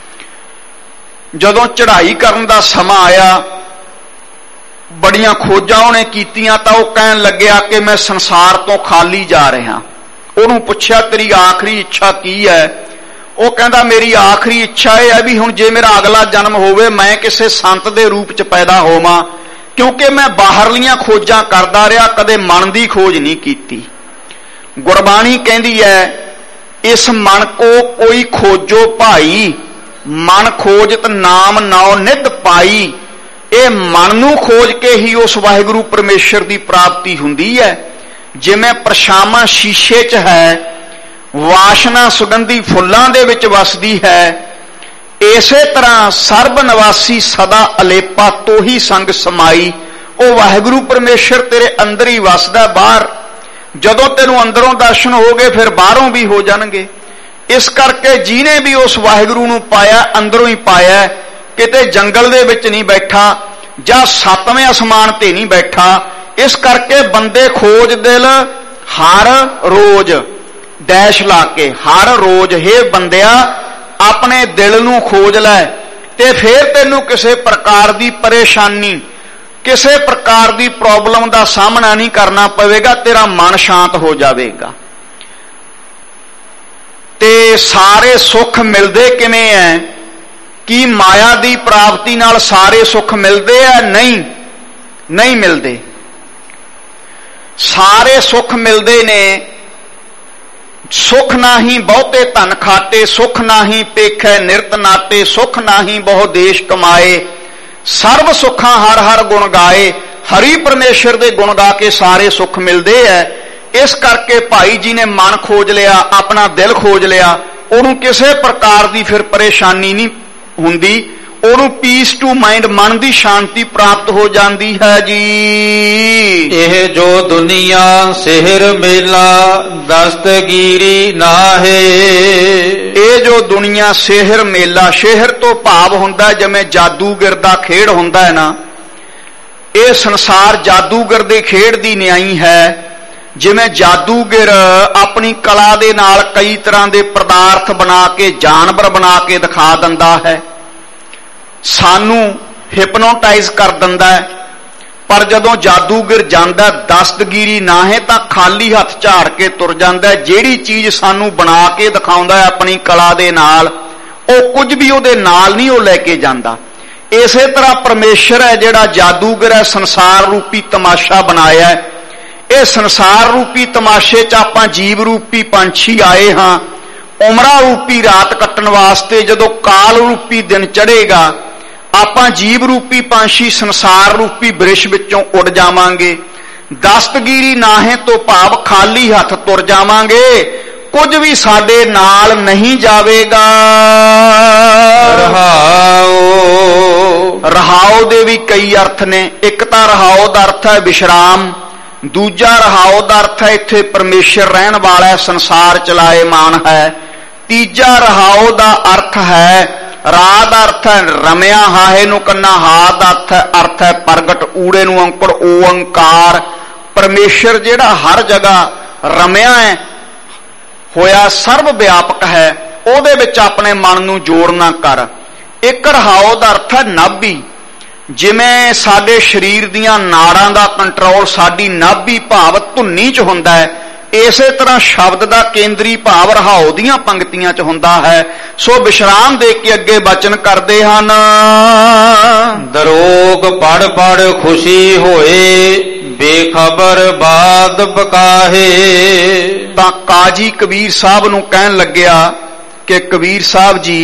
ਜਦੋਂ ਚੜ੍ਹਾਈ ਕਰਨ ਦਾ ਸਮਾਂ ਆਇਆ, ਬੜੀਆਂ ਖੋਜਾਂ ਉਹਨੇ ਕੀਤੀਆਂ, ਤਾਂ ਉਹ ਕਹਿਣ ਲੱਗਿਆ ਕਿ ਮੈਂ ਸੰਸਾਰ ਤੋਂ ਖਾਲੀ ਜਾ ਰਿਹਾ। ਉਹਨੂੰ ਪੁੱਛਿਆ ਤੇਰੀ ਆਖਰੀ ਇੱਛਾ ਕੀ ਹੈ? ਉਹ ਕਹਿੰਦਾ ਮੇਰੀ ਆਖਰੀ ਇੱਛਾ ਇਹ ਹੈ ਵੀ ਹੁਣ ਜੇ ਮੇਰਾ ਅਗਲਾ ਜਨਮ ਹੋਵੇ ਮੈਂ ਕਿਸੇ ਸੰਤ ਦੇ ਰੂਪ ਚ ਪੈਦਾ ਹੋਵਾਂ, ਕਿਉਂਕਿ ਮੈਂ ਬਾਹਰਲੀਆਂ ਖੋਜਾਂ ਕਰਦਾ ਰਿਹਾ, ਕਦੇ ਮਨ ਦੀ ਖੋਜ ਨਹੀਂ ਕੀਤੀ। ਗੁਰਬਾਣੀ ਕਹਿੰਦੀ ਹੈ ਇਸ ਮਨ ਕੋ ਕੋਈ ਖੋਜੋ ਭਾਈ, ਮਨ ਖੋਜਤ ਨਾਮ ਨਾਉ ਨਿਧ ਪਾਈ। ਇਹ ਮਨ ਨੂੰ ਖੋਜ ਕੇ ਹੀ ਉਸ ਵਾਹਿਗੁਰੂ ਪਰਮੇਸ਼ਰ ਦੀ ਪ੍ਰਾਪਤੀ ਹੁੰਦੀ ਹੈ। ਜਿਵੇਂ ਪਰਛਾਵਾਂ ਸ਼ੀਸ਼ੇ 'ਚ ਹੈ, ਵਾਸ਼ਨਾ ਸੁਗੰਧੀ ਫੁੱਲਾਂ ਦੇ ਵਿੱਚ ਵਸਦੀ ਹੈ, ਇਸੇ ਤਰ੍ਹਾਂ ਸਰਬ ਨਿਵਾਸੀ ਸਦਾ ਅਲੇਪਾ ਤੋਹੀ ਸੰਗ ਸਮਾਈ। ਉਹ ਵਾਹਿਗੁਰੂ ਪਰਮੇਸ਼ਰ ਤੇਰੇ ਅੰਦਰ ਹੀ ਵਸਦਾ, ਬਾਹਰ। ਜਦੋਂ ਤੈਨੂੰ ਅੰਦਰੋਂ ਦਰਸ਼ਨ ਹੋ ਗਏ ਫਿਰ ਬਾਹਰੋਂ ਵੀ ਹੋ ਜਾਣਗੇ। ਇਸ ਕਰਕੇ ਜਿਹਨੇ ਵੀ ਉਸ ਵਾਹਿਗੁਰੂ ਨੂੰ ਪਾਇਆ ਅੰਦਰੋਂ ਹੀ ਪਾਇਆ, ਕਿਤੇ ਜੰਗਲ ਦੇ ਵਿੱਚ ਨਹੀਂ ਬੈਠਾ ਜਾਂ ਸੱਤਵੇਂ ਅਸਮਾਨ ਤੇ ਨਹੀਂ ਬੈਠਾ। ਇਸ ਕਰਕੇ ਬੰਦੇ ਖੋਜ ਦਿਲ ਹਰ ਰੋਜ਼, ਡੈਸ਼ ਲਾ ਕੇ, ਹਰ ਰੋਜ਼। ਹੇ ਬੰਦਿਆ ਆਪਣੇ ਦਿਲ ਨੂੰ ਖੋਜ ਲੈ, ਤੇ ਫਿਰ ਤੈਨੂੰ ਕਿਸੇ ਪ੍ਰਕਾਰ ਦੀ ਪਰੇਸ਼ਾਨੀ, ਕਿਸੇ ਪ੍ਰਕਾਰ ਦੀ ਪ੍ਰੋਬਲਮ ਦਾ ਸਾਹਮਣਾ ਨਹੀਂ ਕਰਨਾ ਪਵੇਗਾ, ਤੇਰਾ ਮਨ ਸ਼ਾਂਤ ਹੋ ਜਾਵੇਗਾ। ਤੇ ਸਾਰੇ ਸੁੱਖ ਮਿਲਦੇ ਕਿਵੇਂ ਐ? ਕੀ ਮਾਇਆ ਦੀ ਪ੍ਰਾਪਤੀ ਨਾਲ ਸਾਰੇ ਸੁੱਖ ਮਿਲਦੇ ਆ? ਨਹੀਂ, ਨਹੀਂ ਮਿਲਦੇ। ਸਾਰੇ ਸੁੱਖ ਮਿਲਦੇ ਨੇ, ਸੁਖ ਨਾਹੀਂ ਬਹੁਤੇ ਧਨ ਖਾਤੇ, ਸੁਖ ਨਾਹੀਂ ਪੇਖੈ ਨਿਰਤ ਨਾਤੇ, ਸੁਖ ਨਾਹੀਂ ਬਹੁ ਦੇਸ਼ ਕਮਾਏ, ਸਰਬ ਸੁੱਖਾਂ ਹਰ ਹਰ ਗੁਣ ਗਾਏ। ਹਰੀ ਪਰਮੇਸ਼ਰ ਦੇ ਗੁਣ ਗਾ ਕੇ ਸਾਰੇ ਸੁੱਖ ਮਿਲਦੇ ਐ। ਇਸ ਕਰਕੇ ਭਾਈ ਜੀ ਨੇ ਮਨ ਖੋਜ ਲਿਆ, ਆਪਣਾ ਦਿਲ ਖੋਜ ਲਿਆ, ਉਹਨੂੰ ਕਿਸੇ ਪ੍ਰਕਾਰ ਦੀ ਫਿਰ ਪਰੇਸ਼ਾਨੀ ਨਹੀਂ ਹੁੰਦੀ, ਉਹਨੂੰ ਪੀਸ ਟੂ ਮਾਈਂਡ, ਮਨ ਦੀ ਸ਼ਾਂਤੀ ਪ੍ਰਾਪਤ ਹੋ ਜਾਂਦੀ ਹੈ ਜੀ। ਇਹ ਜੋ ਦੁਨੀਆ ਸਿਹਰ ਮੇਲਾ ਦਸਤਗੀਰੀ ਨਾਹੇ। ਇਹ ਜੋ ਦੁਨੀਆ ਸਿਹਰ ਮੇਲਾ, ਸ਼ਹਿਰ ਤੋਂ ਭਾਵ ਹੁੰਦਾ ਜਿਵੇਂ ਜਾਦੂਗਰ ਦਾ ਖੇਡ ਹੁੰਦਾ ਹੈ ਨਾ, ਇਹ ਸੰਸਾਰ ਜਾਦੂਗਰ ਦੇ ਖੇਡ ਦੀ ਨਿਆਈ ਹੈ। ਜਿਵੇਂ ਜਾਦੂਗਰ ਆਪਣੀ ਕਲਾ ਦੇ ਨਾਲ ਕਈ ਤਰ੍ਹਾਂ ਦੇ ਪਦਾਰਥ ਬਣਾ ਕੇ, ਜਾਨਵਰ ਬਣਾ ਕੇ ਦਿਖਾ ਦਿੰਦਾ ਹੈ, ਸਾਨੂੰ ਹਿਪਨੋਟਾਈਜ਼ ਕਰ ਦਿੰਦਾ ਹੈ। ਪਰ ਜਦੋਂ ਜਾਦੂਗਰ ਜਾਂਦਾ ਦਸਤਗੀਰੀ ਨਾ ਹੈ ਤਾਂ ਖਾਲੀ ਹੱਥ ਝਾੜ ਕੇ ਤੁਰ ਜਾਂਦਾ। ਜਿਹੜੀ ਚੀਜ਼ ਸਾਨੂੰ ਬਣਾ ਕੇ ਦਿਖਾਉਂਦਾ ਹੈ ਆਪਣੀ ਕਲਾ ਦੇ ਨਾਲ, ਉਹ ਕੁਝ ਵੀ ਉਹਦੇ ਨਾਲ ਨਹੀਂ ਉਹ ਲੈ ਕੇ ਜਾਂਦਾ। ਇਸੇ ਤਰ੍ਹਾਂ ਪਰਮੇਸ਼ਰ ਹੈ ਜਿਹੜਾ ਜਾਦੂਗਰ ਹੈ, ਸੰਸਾਰ ਰੂਪੀ ਤਮਾਸ਼ਾ ਬਣਾਇਆ ਹੈ। ਇਹ ਸੰਸਾਰ ਰੂਪੀ ਤਮਾਸ਼ੇ 'ਚ ਆਪਾਂ ਜੀਵ ਰੂਪੀ ਪੰਛੀ ਆਏ ਹਾਂ ਉਮਰਾਂ ਰੂਪੀ ਰਾਤ ਕੱਟਣ ਵਾਸਤੇ। ਜਦੋਂ ਕਾਲ ਰੂਪੀ ਦਿਨ ਚੜ੍ਹੇਗਾ ਆਪਾਂ ਜੀਵ ਰੂਪੀ ਪੰਛੀ ਸੰਸਾਰ ਰੂਪੀ ਬ੍ਰਿਸ਼ ਵਿੱਚੋਂ ਉੱਡ ਜਾਵਾਂਗੇ। ਦਸਤਗੀਰੀ ਨਾਹੇ ਤੋਂ ਭਾਵ ਖਾਲੀ ਹੱਥ ਤੁਰ ਜਾਵਾਂਗੇ, ਕੁਝ ਵੀ ਸਾਡੇ ਨਾਲ ਨਹੀਂ ਜਾਵੇਗਾ। ਰਹਾਓ, ਰਹਾਓ ਦੇ ਵੀ ਕਈ ਅਰਥ ਨੇ। ਇੱਕ ਤਾਂ ਰਹਾਓ ਦਾ ਅਰਥ ਹੈ ਵਿਸ਼ਰਾਮ, ਦੂਜਾ ਰਹਾਓ ਦਾ ਅਰਥ ਹੈ ਇੱਥੇ ਪਰਮੇਸ਼ਰ ਰਹਿਣ ਵਾਲਾ, ਸੰਸਾਰ ਚਲਾਏਮਾਨ ਹੈ। ਤੀਜਾ ਰਹਾਓ ਦਾ ਅਰਥ ਹੈ, ਰਾ ਦਾ ਅਰਥ ਹੈ ਰਮਿਆ, ਹਾਹੇ ਨੂੰ ਕੰਨਾ, ਹਾ ਦਾ ਅਰਥ ਹੈ ਅਰਥ ਹੈ ਪ੍ਰਗਟ, ਊੜੇ ਨੂੰ ਅੰਕੜ, ਓੰਕਾਰ। ਪਰਮੇਸ਼ਰ ਜਿਹੜਾ ਹਰ ਜਗ੍ਹਾ ਰਮਿਆ ਹੈ ਹੋਇਆ, ਸਰਵ ਵਿਆਪਕ ਹੈ, ਉਹਦੇ ਵਿੱਚ ਆਪਣੇ ਮਨ ਨੂੰ ਜੋੜ ਨਾ ਕਰ। ਇੱਕ ਰਹਾਓ ਦਾ ਅਰਥ ਹੈ ਨਾਭੀ। ਜਿਵੇਂ ਸਾਡੇ ਸਰੀਰ ਦੀਆਂ ਨਾੜਾਂ ਦਾ ਕੰਟਰੋਲ ਸਾਡੀ ਨਾਭੀ ਭਾਵ ਧੁੰਨੀ 'ਚ ਹੁੰਦਾ ਹੈ, ਇਸੇ ਤਰ੍ਹਾਂ ਸ਼ਬਦ ਦਾ ਕੇਂਦਰੀ ਭਾਵ ਰਹਾਉ ਦੀਆਂ ਪੰਕਤੀਆਂ 'ਚ ਹੁੰਦਾ ਹੈ। ਸੋ ਵਿਸ਼ਰਾਮ ਦੇ ਕੇ ਅੱਗੇ ਬਚਨ ਕਰਦੇ ਹਨ। ਦਰੋਗ ਪੜ ਪੜ ਖੁਸ਼ੀ ਹੋਏ, ਬੇਖਬਰ ਬਾਦ ਬਕਾਹੇ। ਤਾਂ ਕਾਜੀ ਕਬੀਰ ਸਾਹਿਬ ਨੂੰ ਕਹਿਣ ਲੱਗਿਆ ਕਿ ਕਬੀਰ ਸਾਹਿਬ ਜੀ,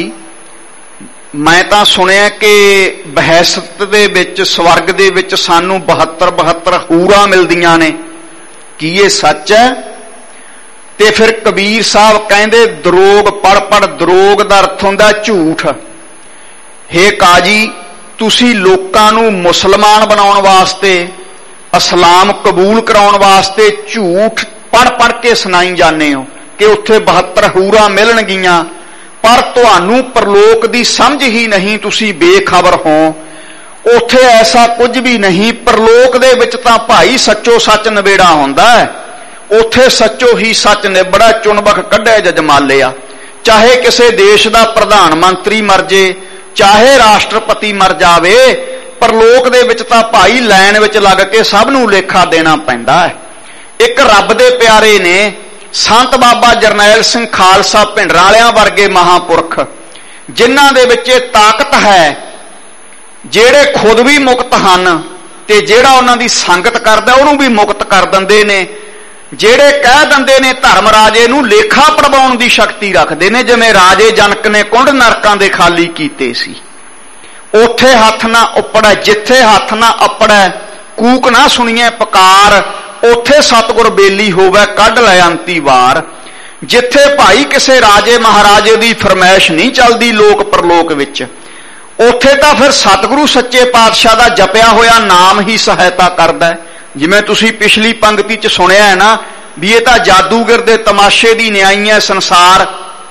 ਮੈਂ ਤਾਂ ਸੁਣਿਆ ਕਿ ਬਹਿਸ਼ਤ ਦੇ ਵਿੱਚ, ਸਵਰਗ ਦੇ ਵਿੱਚ ਸਾਨੂੰ ਬਹੱਤਰ ਬਹੱਤਰ ਹੂਰਾਂ ਮਿਲਦੀਆਂ ਨੇ, ਕੀ ਇਹ ਸੱਚ ਹੈ? ਤੇ ਫਿਰ ਕਬੀਰ ਸਾਹਿਬ ਕਹਿੰਦੇ ਦਰੋਗ ਪੜ ਪੜ, ਦਰੋਗ ਦਾ ਅਰਥ ਹੁੰਦਾ ਝੂਠ। ਹੇ ਕਾਜੀ, ਤੁਸੀਂ ਲੋਕਾਂ ਨੂੰ ਮੁਸਲਮਾਨ ਬਣਾਉਣ ਵਾਸਤੇ, ਇਸਲਾਮ ਕਬੂਲ ਕਰਾਉਣ ਵਾਸਤੇ ਝੂਠ ਪੜ ਪੜ ਕੇ ਸੁਣਾਈ ਜਾਂਦੇ ਹੋ ਕਿ ਉੱਥੇ ਬਹੱਤਰ ਹੂਰਾਂ ਮਿਲਣਗੀਆਂ, ਪਰ ਤੁਹਾਨੂੰ ਪਰਲੋਕ ਦੀ ਸਮਝ ਹੀ ਨਹੀਂ, ਤੁਸੀਂ ਬੇਖਬਰ ਹੋ। ਉੱਥੇ ਐਸਾ ਕੁਝ ਵੀ ਨਹੀਂ। ਪਰਲੋਕ ਦੇ ਵਿੱਚ ਤਾਂ ਭਾਈ ਸੱਚੋ ਸੱਚ ਨਿਬੇੜਾ ਹੁੰਦਾ ਹੈ। ਉੱਥੇ ਸੱਚੋ ਹੀ ਸੱਚ ਨਿਬੜਾ, ਚੁਣਬਖ ਕੱਢਿਆ ਜਜਮਾਲਿਆ। ਚਾਹੇ ਕਿਸੇ ਦੇਸ਼ ਦਾ ਪ੍ਰਧਾਨ ਮੰਤਰੀ ਮਰ ਜੇ, ਚਾਹੇ ਰਾਸ਼ਟਰਪਤੀ ਮਰ ਜਾਵੇ, ਪਰਲੋਕ ਦੇ ਵਿੱਚ ਤਾਂ ਭਾਈ ਲਾਈਨ ਵਿੱਚ ਲੱਗ ਕੇ ਸਭ ਨੂੰ ਲੇਖਾ ਦੇਣਾ ਪੈਂਦਾ ਹੈ। ਇੱਕ ਰੱਬ ਦੇ ਪਿਆਰੇ ਨੇ ਸੰਤ ਬਾਬਾ ਜਰਨੈਲ ਸਿੰਘ ਖਾਲਸਾ ਭਿੰਡਰਾਂ ਵਾਲਿਆਂ ਵਰਗੇ ਮਹਾਂਪੁਰਖ, ਜਿਨ੍ਹਾਂ ਦੇ ਵਿੱਚ ਇਹ ਤਾਕਤ ਹੈ, ਜਿਹੜੇ ਖੁਦ ਵੀ ਮੁਕਤ ਹਨ ਤੇ ਜਿਹੜਾ ਉਹਨਾਂ ਦੀ ਸੰਗਤ ਕਰਦਾ ਉਹਨੂੰ ਵੀ ਮੁਕਤ ਕਰ ਦਿੰਦੇ ਨੇ, ਜਿਹੜੇ ਕਹਿ ਦਿੰਦੇ ਨੇ ਧਰਮ ਰਾਜੇ ਨੂੰ ਲੇਖਾ ਪੜਵਾਉਣ ਦੀ ਸ਼ਕਤੀ ਰੱਖਦੇ ਨੇ, ਜਿਵੇਂ ਰਾਜੇ ਜਨਕ ਨੇ ਕੁੰਡ ਨਰਕਾਂ ਦੇ ਖਾਲੀ ਕੀਤੇ ਸੀ। ਉੱਥੇ ਹੱਥ ਨਾ ਉੱਪੜੈ, ਜਿੱਥੇ ਹੱਥ ਨਾ ਅੱਪੜੈ, ਕੂਕ ਨਾ ਸੁਣੀਏ ਪੁਕਾਰ, ਉੱਥੇ ਸਤਿਗੁਰ ਬੇਲੀ ਹੋਵੇ ਕੱਢ ਲੈ ਅੰਤੀ ਵਾਰ। ਜਿੱਥੇ ਭਾਈ ਕਿਸੇ ਰਾਜੇ ਮਹਾਰਾਜੇ ਦੀ ਫਰਮਾਇਸ਼ ਨਹੀਂ ਚੱਲਦੀ ਲੋਕ ਪਰਲੋਕ ਵਿੱਚ, ਉੱਥੇ ਤਾਂ ਫਿਰ ਸਤਿਗੁਰੂ ਸੱਚੇ ਪਾਤਸ਼ਾਹ ਦਾ ਜਪਿਆ ਹੋਇਆ ਨਾਮ ਹੀ ਸਹਾਇਤਾ ਕਰਦਾ ਹੈ। ਜਿਵੇਂ ਤੁਸੀਂ ਪਿਛਲੀ ਪੰਕਤੀ 'ਚ ਸੁਣਿਆ ਹੈ ਨਾ, ਵੀ ਇਹ ਤਾਂ ਜਾਦੂਗਰ ਦੇ ਤਮਾਸ਼ੇ ਦੀ ਨਿਆਈ ਹੈ ਸੰਸਾਰ,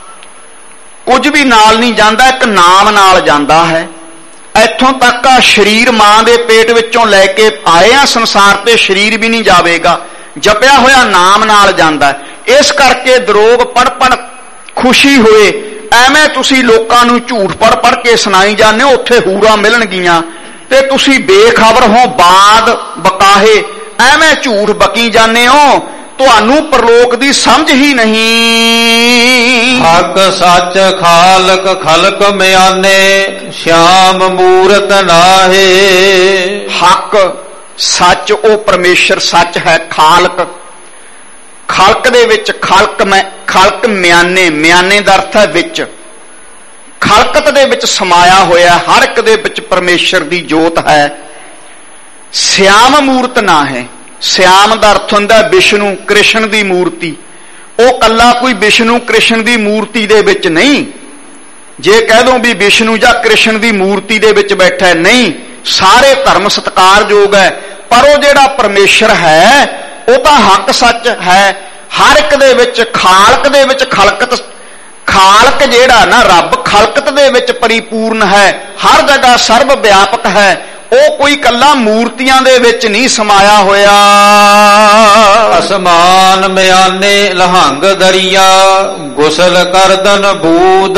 ਕੁਝ ਵੀ ਨਾਲ ਨਹੀਂ ਜਾਂਦਾ, ਇੱਕ ਨਾਮ ਨਾਲ ਜਾਂਦਾ ਹੈ। ਇੱਥੋਂ ਤੱਕ ਆ ਸਰੀਰ ਮਾਂ ਦੇ ਪੇਟ ਵਿੱਚੋਂ ਲੈ ਕੇ ਆਏ ਆ ਸੰਸਾਰ ਤੇ, ਸਰੀਰ ਵੀ ਨਹੀਂ ਜਾਵੇਗਾ, ਜਪਿਆ ਹੋਇਆ ਨਾਮ ਨਾਲ ਜਾਂਦਾ। ਇਸ ਕਰਕੇ ਦਰੋਗ ਪੜ ਪੜ ਖੁਸ਼ੀ ਹੋਏ, ਐਵੇਂ ਤੁਸੀਂ ਲੋਕਾਂ ਨੂੰ ਝੂਠ ਪੜ ਪੜ ਕੇ ਸੁਣਾਈ ਜਾਂਦੇ ਹੋ ਉੱਥੇ ਹੂਰਾਂ ਮਿਲਣਗੀਆਂ, ਤੇ ਤੁਸੀਂ ਬੇਖਬਰ ਹੋ ਬਾਦ ਬਕਾਹੇ, ਐਵੇਂ ਝੂਠ ਬਕੀ ਜਾਂਦੇ ਹੋ, ਤੁਹਾਨੂੰ ਪਰਲੋਕ ਦੀ ਸਮਝ ਹੀ ਨਹੀਂ। ਹੱਕ ਸੱਚ ਖਾਲਕ ਖਲਕ ਮਿਆਨੇ, ਸ਼ਿਆਮ ਮੂਰਤ ਨਾਹੇ। ਹੱਕ ਸੱਚ ਉਹ ਪਰਮੇਸ਼ਰ ਸੱਚ ਹੈ, ਖਾਲਕ, ਖਲਕ ਦੇ ਵਿੱਚ ਖਲਕ ਮੈਂ ਖਲਕ ਮਿਆਨੇ, ਮਿਆਨੇ ਦਾ ਅਰਥ ਹੈ ਵਿੱਚ, ਖਲਕਤ ਦੇ ਵਿੱਚ ਸਮਾਇਆ ਹੋਇਆ, ਹਰ ਇੱਕ ਦੇ ਵਿੱਚ ਪਰਮੇਸ਼ਰ ਦੀ ਜੋਤ ਹੈ। ਸਿਆਮ ਮੂਰਤ ਨਾ ਹੈ, ਸਿਆਮ ਦਾ ਅਰਥ ਹੁੰਦਾ ਵਿਸ਼ਨੂੰ ਕ੍ਰਿਸ਼ਨ ਦੀ ਮੂਰਤੀ, ਉਹ ਕੱਲਾ ਕੋਈ ਵਿਸ਼ਨੂੰ ਕ੍ਰਿਸ਼ਨ ਦੀ ਮੂਰਤੀ ਦੇ ਵਿੱਚ ਨਹੀਂ। ਜੇ ਕਹਿ ਦੋ ਵੀ ਵਿਸ਼ਨੂੰ ਜਾਂ ਕ੍ਰਿਸ਼ਨ ਦੀ ਮੂਰਤੀ ਦੇ ਵਿੱਚ ਬੈਠਾ ਹੈ, ਨਹੀਂ, ਸਾਰੇ ਧਰਮ ਸਤਿਕਾਰਯੋਗ ਹੈ, ਪਰ ਉਹ ਜਿਹੜਾ ਪਰਮੇਸ਼ਰ ਹੈ ਉਹ ਤਾਂ ਹੱਕ ਸੱਚ ਹੈ। ਹਰ ਇੱਕ ਦੇ ਵਿੱਚ, ਖਾਲਕ ਦੇ ਵਿੱਚ ਖਲਕਤ, ਖਾਲਕ ਜਿਹੜਾ ਨਾ ਰੱਬ ਖਲਕਤ ਦੇ ਵਿੱਚ ਪਰਿਪੂਰਨ ਹੈ, ਹਰ ਜਗ੍ਹਾ ਸਰਬ ਵਿਆਪਕ ਹੈ, ਉਹ ਕੋਈ ਕੱਲਾ ਮੂਰਤੀਆਂ ਦੇ ਵਿੱਚ ਨਹੀਂ ਸਮਾਇਆ ਹੋਇਆ। ਅਸਮਾਨ ਮਿਆਨੇ ਲਹੰਗ ਦਰਿਆ, ਗੁਸਲ ਕਰਦਨ ਬੂਦ।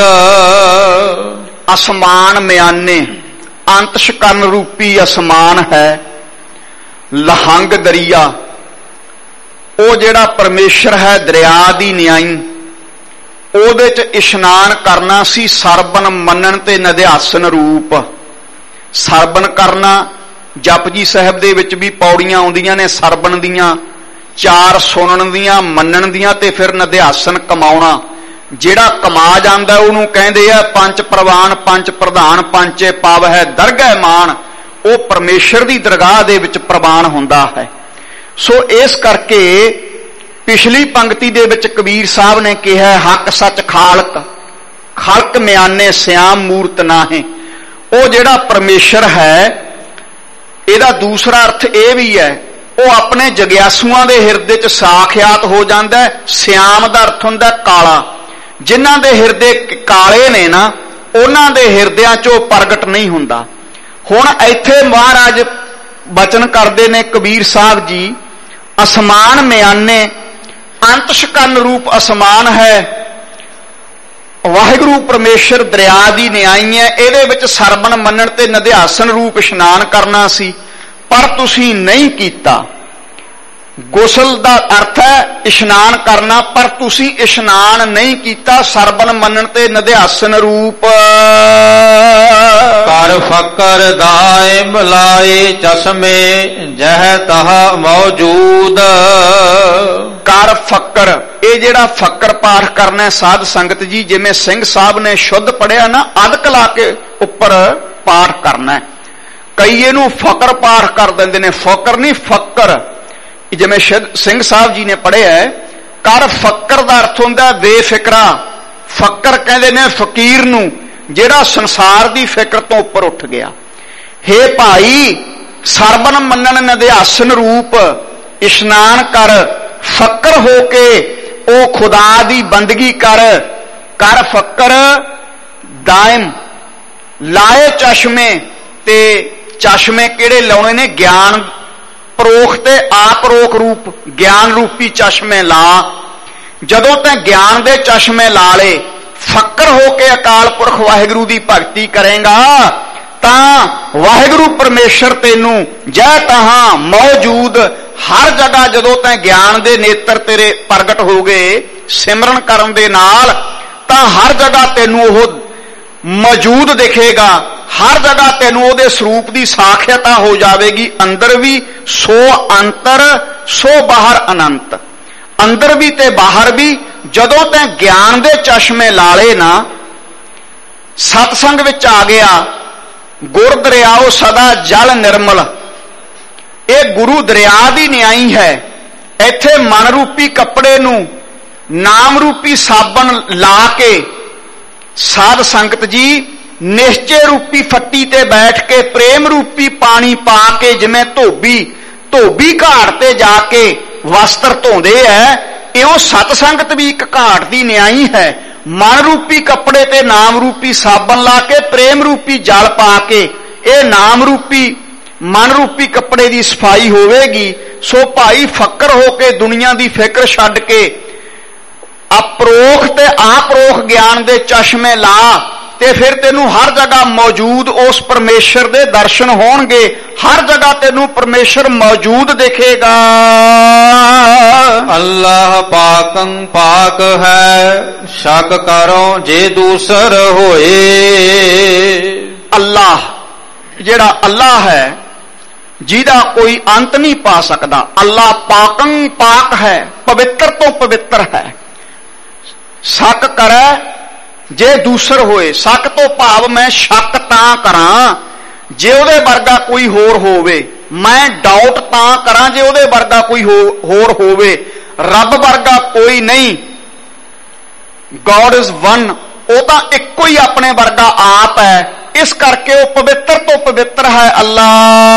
ਅਸਮਾਨ ਮਿਆਨੇ, ਅੰਤਸ਼ ਕਰਨ ਰੂਪੀ ਅਸਮਾਨ ਹੈ, ਲਹੰਗ ਦਰਿਆ, ਉਹ ਜਿਹੜਾ ਪਰਮੇਸ਼ਰ ਹੈ ਦਰਿਆ ਦੀ ਨਿਆਈ, ਉਹਦੇ 'ਚ ਇਸ਼ਨਾਨ ਕਰਨਾ ਸੀ, ਸਰਬਨ ਮੰਨਣ ਤੇ ਨਿਧਿਆਸਨ ਰੂਪ। ਸਰਬਨ ਕਰਨਾ, ਜਪਜੀ ਸਾਹਿਬ ਦੇ ਵਿੱਚ ਵੀ ਪੌੜੀਆਂ ਆਉਂਦੀਆਂ ਨੇ ਸਰਬਨ ਦੀਆਂ, ਚਾਰ ਸੁਣਨ ਦੀਆਂ, ਮੰਨਣ ਦੀਆਂ, ਤੇ ਫਿਰ ਨਿਧਿਆਸਨ ਕਮਾਉਣਾ। ਜਿਹੜਾ ਕਮਾ ਜਾਂਦਾ ਉਹਨੂੰ ਕਹਿੰਦੇ ਆ ਪੰਜ ਪ੍ਰਵਾਨ, ਪੰਜ ਪ੍ਰਧਾਨ, ਪੰਚੇ ਪਾਵ ਹੈ ਦਰਗਹਿ ਮਾਨ, ਉਹ ਪਰਮੇਸ਼ਰ ਦੀ ਦਰਗਾਹ ਦੇ ਵਿੱਚ ਪ੍ਰਵਾਨ ਹੁੰਦਾ ਹੈ। ਸੋ ਇਸ ਕਰਕੇ ਪਿਛਲੀ ਪੰਕਤੀ ਦੇ ਵਿੱਚ ਕਬੀਰ ਸਾਹਿਬ ਨੇ ਕਿਹਾ ਹੱਕ ਸੱਚ ਖਾਲਕ, ਖਲਕ ਮਿਆਨੇ ਸਿਆਮ ਮੂਰਤ ਨਾਹੇ। ਉਹ ਜਿਹੜਾ ਪਰਮੇਸ਼ਰ ਹੈ, ਇਹਦਾ ਦੂਸਰਾ ਅਰਥ ਇਹ ਵੀ ਹੈ, ਉਹ ਆਪਣੇ ਜਗਿਆਸੂਆਂ ਦੇ ਹਿਰਦੇ 'ਚ ਸਾਖਿਆਤ ਹੋ ਜਾਂਦਾ ਹੈ। ਸਿਆਮ ਦਾ ਅਰਥ ਹੁੰਦਾ ਕਾਲਾ, ਜਿਨ੍ਹਾਂ ਦੇ ਹਿਰਦੇ ਕਾਲੇ ਨੇ ਨਾ, ਉਹਨਾਂ ਦੇ ਹਿਰਦਿਆਂ 'ਚ ਉਹ ਪ੍ਰਗਟ ਨਹੀਂ ਹੁੰਦਾ। ਹੁਣ ਇੱਥੇ ਮਹਾਰਾਜ ਬਚਨ ਕਰਦੇ ਨੇ ਕਬੀਰ ਸਾਹਿਬ ਜੀ, ਅਸਮਾਨ ਮਿਆਨੇ, ਅੰਤਸ਼ ਕਰਨ ਰੂਪ ਅਸਮਾਨ ਹੈ, ਵਾਹਿਗੁਰੂ ਪਰਮੇਸ਼ਰ ਦਰਿਆ ਦੀ ਨਿਆਈ ਹੈ, ਇਹਦੇ ਵਿੱਚ ਸਰਬਣ ਮੰਨਣ ਤੇ ਨਿਧਿਆਸਨ ਰੂਪ ਇਸ਼ਨਾਨ ਕਰਨਾ ਸੀ, ਪਰ ਤੁਸੀਂ ਨਹੀਂ ਕੀਤਾ। ਗੁਸਲ ਦਾ ਅਰਥ ਹੈ ਇਸ਼ਨਾਨ ਕਰਨਾ, ਪਰ ਤੁਸੀਂ ਇਸ਼ਨਾਨ ਨਹੀਂ ਕੀਤਾ। ਸਰਬਨ ਮੰਨਣ ਤੇ ਨਿਧਿਆਸਨ ਰੂਪ ਕਰ ਫਕਰ ਦਾਇ ਮਲਾਏ ਚਸ਼ਮੇ ਜਹ ਤਹ ਮੌਜੂਦ। ਕਰ ਫੱਕਰ, ਇਹ ਜਿਹੜਾ ਫੱਕਰ ਪਾਠ ਕਰਨਾ ਸਾਧ ਸੰਗਤ ਜੀ, ਜਿਵੇਂ ਸਿੰਘ ਸਾਹਿਬ ਨੇ ਸ਼ੁੱਧ ਪੜਿਆ ਨਾ, ਅਦਕ ਲਾ ਕੇ ਉੱਪਰ ਪਾਠ ਕਰਨਾ। ਕਈ ਇਹਨੂੰ ਫਕਰ ਪਾਠ ਕਰ ਦਿੰਦੇ ਨੇ, ਫਕਰ ਨਹੀਂ ਫੱਕਰ, ਜਿਵੇਂ ਸਿੰਘ ਸਾਹਿਬ ਜੀ ਨੇ ਪੜਿਆ। ਕਰ ਫੱਕਰ ਦਾ ਅਰਥ ਹੁੰਦਾ ਬੇਫਿਕਰਾ। ਫੱਕਰ ਕਹਿੰਦੇ ਨੇ ਫਕੀਰ ਨੂੰ ਜਿਹੜਾ ਸੰਸਾਰ ਦੀ ਫਿਕਰ ਤੋਂ ਉੱਪਰ ਉੱਠ ਗਿਆ। ਹੇ ਭਾਈ, ਸਰਬਨ ਮੰਨਣ ਨਿਧਿਆਸਨ ਰੂਪ, ਇਸ਼ਨਾਨ ਕਰ, ਫੱਕਰ ਹੋ ਕੇ ਉਹ ਖੁਦਾ ਦੀ ਬੰਦਗੀ ਕਰ। ਕਰ ਫੱਕਰ ਦਾਇਮ ਲਾਏ ਚਸ਼ਮੇ, ਤੇ ਚਸ਼ਮੇ ਕਿਹੜੇ ਲਾਉਣੇ ਨੇ? ਗਿਆਨ ਪਰੋਖ ਤੇ ਆਪਰੋਖ ਰੂਪ, ਗਿਆਨ ਰੂਪੀ ਚਸ਼ਮੇ ਲਾ। ਜਦੋਂ ਤੈਂ ਗਿਆਨ ਦੇ ਚਸ਼ਮੇ ਲਾ ਲਏ, ਫੱਕਰ ਹੋ ਕੇ ਅਕਾਲ ਪੁਰਖ ਵਾਹਿਗੁਰੂ ਦੀ ਭਗਤੀ ਕਰੇਗਾ, ਤਾਂ ਵਾਹਿਗੁਰੂ ਪਰਮੇਸ਼ਰ ਤੈਨੂੰ ਜੈ ਤਹਾਂ ਮੌਜੂਦ, ਹਰ ਜਗ੍ਹਾ ਜਦੋਂ ਤੈਂ ਗਿਆਨ ਦੇ ਨੇਤਰ ਤੇਰੇ ਪ੍ਰਗਟ ਹੋ ਗਏ ਸਿਮਰਨ ਕਰਨ ਦੇ ਨਾਲ, ਤਾਂ ਹਰ ਜਗ੍ਹਾ ਤੈਨੂੰ ਉਹ ਮੌਜੂਦ ਦਿਖੇਗਾ। ਹਰ ਜਗ੍ਹਾ ਤੈਨੂੰ ਉਹਦੇ ਸਰੂਪ ਦੀ ਸਾਖਿਅਤਾ ਹੋ ਜਾਵੇਗੀ। ਅੰਦਰ ਵੀ ਸੋ ਅੰਤਰ, ਸੋ ਬਾਹਰ ਅਨੰਤ। ਅੰਦਰ ਵੀ ਤੇ ਬਾਹਰ ਵੀ। ਜਦੋਂ ਤੈਂ ਗਿਆਨ ਦੇ ਚਸ਼ਮੇ ਲਾਲੇ ਨਾ, ਸਤਸੰਗ ਵਿੱਚ ਆ ਗਿਆ, ਗੁਰ ਦਰਿਆਓ ਸਦਾ ਜਲ ਨਿਰਮਲ, ਇਹ ਗੁਰੂ ਦਰਿਆ ਦੀ ਨਿਆਈ ਹੈ। ਇੱਥੇ ਮਨ ਰੂਪੀ ਕੱਪੜੇ ਨੂੰ ਨਾਮ ਰੂਪੀ ਸਾਬਣ ਲਾ ਕੇ ਸਾਧ ਸੰਗਤ ਜੀ ਨਿਸ਼ਚੇ ਰੂਪੀ ਫੱਟੀ ਤੇ ਬੈਠ ਕੇ ਪ੍ਰੇਮ ਰੂਪੀ ਪਾਣੀ ਪਾ ਕੇ, ਜਿਵੇਂ ਧੋਬੀ ਧੋਬੀ ਘਾਟ ਤੇ ਜਾ ਕੇ ਵਸਤਰ ਧੋਂਦੇ ਐ, ਇਹੋ ਸਤ ਸੰਗਤ ਵੀ ਇੱਕ ਘਾਟ ਦੀ ਨਿਆਈ ਹੈ। ਮਨ ਰੂਪੀ ਕੱਪੜੇ ਤੇ ਨਾਮ ਰੂਪੀ ਸਾਬਣ ਲਾ ਕੇ ਪ੍ਰੇਮ ਰੂਪੀ ਜਲ ਪਾ ਕੇ ਇਹ ਨਾਮ ਰੂਪੀ ਮਨ ਰੂਪੀ ਕੱਪੜੇ ਦੀ ਸਫਾਈ ਹੋਵੇਗੀ। ਸੋ ਭਾਈ ਫੱਕਰ ਹੋ ਕੇ ਦੁਨੀਆ ਦੀ ਫਿਕਰ ਛੱਡ ਕੇ ਅਪਰੋਖ ਤੇ ਆਪਰੋਖ ਗਿਆਨ ਦੇ ਚਸ਼ਮੇ ਲਾ, ਤੇ ਫਿਰ ਤੈਨੂੰ ਹਰ ਜਗ੍ਹਾ ਮੌਜੂਦ ਉਸ ਪਰਮੇਸ਼ਰ ਦੇ ਦਰਸ਼ਨ ਹੋਣਗੇ। ਹਰ ਜਗ੍ਹਾ ਤੈਨੂੰ ਪਰਮੇਸ਼ਰ ਮੌਜੂਦ ਦਿਖੇਗਾ। ਅੱਲਾਹ ਪਾਕੰ ਪਾਕ ਹੈ, ਸ਼ੱਕ ਕਰੋ ਜੇ ਦੂਸਰ ਹੋਏ। ਅੱਲਾਹ ਜਿਹੜਾ ਅੱਲਾਹ ਹੈ, ਜਿਹਦਾ ਕੋਈ ਅੰਤ ਨਹੀਂ ਪਾ ਸਕਦਾ। ਅੱਲਾਹ ਪਾਕੰ ਪਾਕ ਹੈ, ਪਵਿੱਤਰ ਤੋਂ ਪਵਿੱਤਰ ਹੈ। ਸ਼ੱਕ ਕਰੈ ਜੇ ਦੂਸਰ ਹੋਏ। ਸ਼ੱਕ ਤੋਂ ਭਾਵ ਮੈਂ ਸ਼ੱਕ ਤਾਂ ਕਰਾਂ ਜੇ ਉਹਦੇ ਵਰਗਾ ਕੋਈ ਹੋਰ ਹੋਵੇ। ਮੈਂ ਡਾਊਟ ਤਾਂ ਕਰਾਂ ਜੇ ਉਹਦੇ ਵਰਗਾ ਕੋਈ ਹੋਰ ਹੋਵੇ। ਰੱਬ ਵਰਗਾ ਕੋਈ ਨਹੀਂ। ਗॉड ਇਜ਼ ਵਨ, ਉਹ ਤਾਂ ਇੱਕੋ ਹੀ ਆਪਣੇ ਵਰਗਾ ਆਪ ਹੈ। ਇਸ ਕਰਕੇ ਉਹ ਪਵਿੱਤਰ ਤੋਂ ਪਵਿੱਤਰ ਹੈ ਅੱਲਾਹ।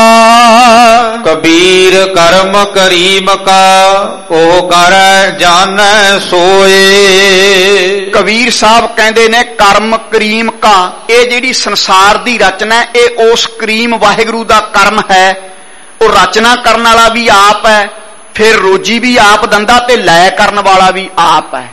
ਕਬੀਰ ਕਰਮ ਕਰੀਮ ਕਾ ਉਹ ਕਰੈ ਜਾਣੈ ਸੋਏ। ਕਬੀਰ ਸਾਹਿਬ ਕਹਿੰਦੇ ਨੇ ਕਰਮ ਕਰੀਮ ਕਾ, ਇਹ ਜਿਹੜੀ ਸੰਸਾਰ ਦੀ ਰਚਨਾ ਇਹ ਉਸ ਕਰੀਮ ਵਾਹਿਗੁਰੂ ਦਾ ਕਰਮ ਹੈ। ਉਹ ਰਚਨਾ ਕਰਨ ਵਾਲਾ ਵੀ ਆਪ ਹੈ, ਫਿਰ ਰੋਜੀ ਵੀ ਆਪ ਦਿੰਦਾ ਤੇ ਲੈ ਕਰਨ ਵਾਲਾ ਵੀ ਆਪ ਹੈ।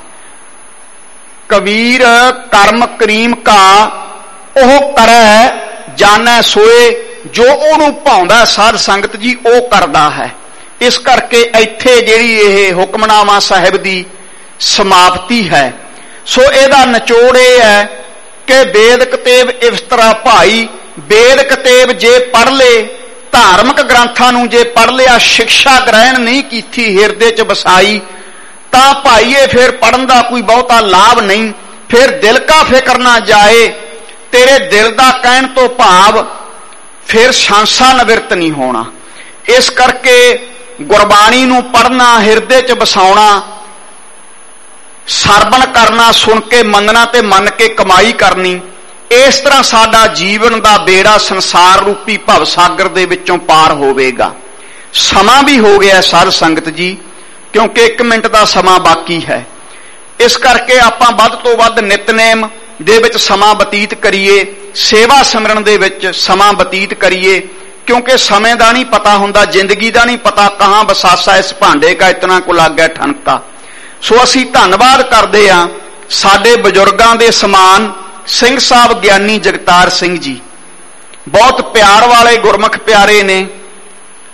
ਕਬੀਰ ਕਰਮ ਕਰੀਮ ਕਾ ਉਹ ਕਰੈ ਜਾਣੈ ਸੋਏ, ਜੋ ਉਹਨੂੰ ਭਾਉਂਦਾ ਸਾਧ ਸੰਗਤ ਜੀ ਉਹ ਕਰਦਾ ਹੈ। ਇਸ ਕਰਕੇ ਇੱਥੇ ਜਿਹੜੀ ਇਹ ਹੁਕਮਨਾਮਾ ਸਾਹਿਬ ਦੀ ਸਮਾਪਤੀ ਹੈ। ਸੋ ਇਹਦਾ ਨਿਚੋੜ ਇਹ ਹੈ ਕਿ ਵੇਦ ਕਤੇਬ ਇਫਤਰਾ ਭਾਈ, ਵੇਦ ਕਤੇਬ ਜੇ ਪੜ੍ਹ ਲੇ, ਧਾਰਮਿਕ ਗ੍ਰੰਥਾਂ ਨੂੰ ਜੇ ਪੜ੍ਹ ਲਿਆ, ਸਿੱਖਿਆ ਗ੍ਰਹਿਣ ਨਹੀਂ ਕੀਤੀ, ਹਿਰਦੇ ਚ ਵਸਾਈ, ਤਾਂ ਭਾਈਏ ਫਿਰ ਪੜ੍ਹਨ ਦਾ ਕੋਈ ਬਹੁਤਾ ਲਾਭ ਨਹੀਂ। ਫਿਰ ਦਿਲ ਕਾ ਫਿਕਰ ਨਾ ਜਾਏ, ਤੇਰੇ ਦਿਲ ਦਾ ਕਹਿਣ ਤੋਂ ਭਾਵ ਫਿਰ ਸ਼ਾਂਸਾ ਨਿਵਰਤ ਨਹੀਂ ਹੋਣਾ। ਇਸ ਕਰਕੇ ਗੁਰਬਾਣੀ ਨੂੰ ਪੜ੍ਹਨਾ, ਹਿਰਦੇ ਚ ਵਸਾਉਣਾ, ਸਰਵਣ ਕਰਨਾ, ਸੁਣ ਕੇ ਮੰਨਣਾ ਤੇ ਮੰਨ ਕੇ ਕਮਾਈ ਕਰਨੀ, ਇਸ ਤਰ੍ਹਾਂ ਸਾਡਾ ਜੀਵਨ ਦਾ ਬੇੜਾ ਸੰਸਾਰ ਰੂਪੀ ਭਵ ਸਾਗਰ ਦੇ ਵਿੱਚੋਂ ਪਾਰ ਹੋਵੇਗਾ। ਸਮਾਂ ਵੀ ਹੋ ਗਿਆ ਸਾਧ ਸੰਗਤ ਜੀ, ਕਿਉਂਕਿ ਇੱਕ ਮਿੰਟ ਦਾ ਸਮਾਂ ਬਾਕੀ ਹੈ। ਇਸ ਕਰਕੇ ਆਪਾਂ ਵੱਧ ਤੋਂ ਵੱਧ ਨਿਤਨੇਮ ਦੇ ਵਿੱਚ ਸਮਾਂ ਬਤੀਤ ਕਰੀਏ, ਸੇਵਾ ਸਿਮਰਨ ਦੇ ਵਿੱਚ ਸਮਾਂ ਬਤੀਤ ਕਰੀਏ, ਕਿਉਂਕਿ ਸਮੇਂ ਦਾ ਨਹੀਂ ਪਤਾ ਹੁੰਦਾ, ਜ਼ਿੰਦਗੀ ਦਾ ਨਹੀਂ ਪਤਾ, ਕਹਾਂ ਬਸਾਸਾ ਇਸ ਭਾਂਡੇ ਕਾ ਇਤਨਾ ਕੋ ਲੱਗ ਗਿਆ ਠਣਕਾ। ਸੋ ਅਸੀਂ ਧੰਨਵਾਦ ਕਰਦੇ ਹਾਂ ਸਾਡੇ ਬਜ਼ੁਰਗਾਂ ਦੇ ਸਮਾਨ ਸਿੰਘ ਸਾਹਿਬ ਗਿਆਨੀ ਜਗਤਾਰ ਸਿੰਘ ਜੀ, ਬਹੁਤ ਪਿਆਰ ਵਾਲੇ ਗੁਰਮੁਖ ਪਿਆਰੇ ਨੇ।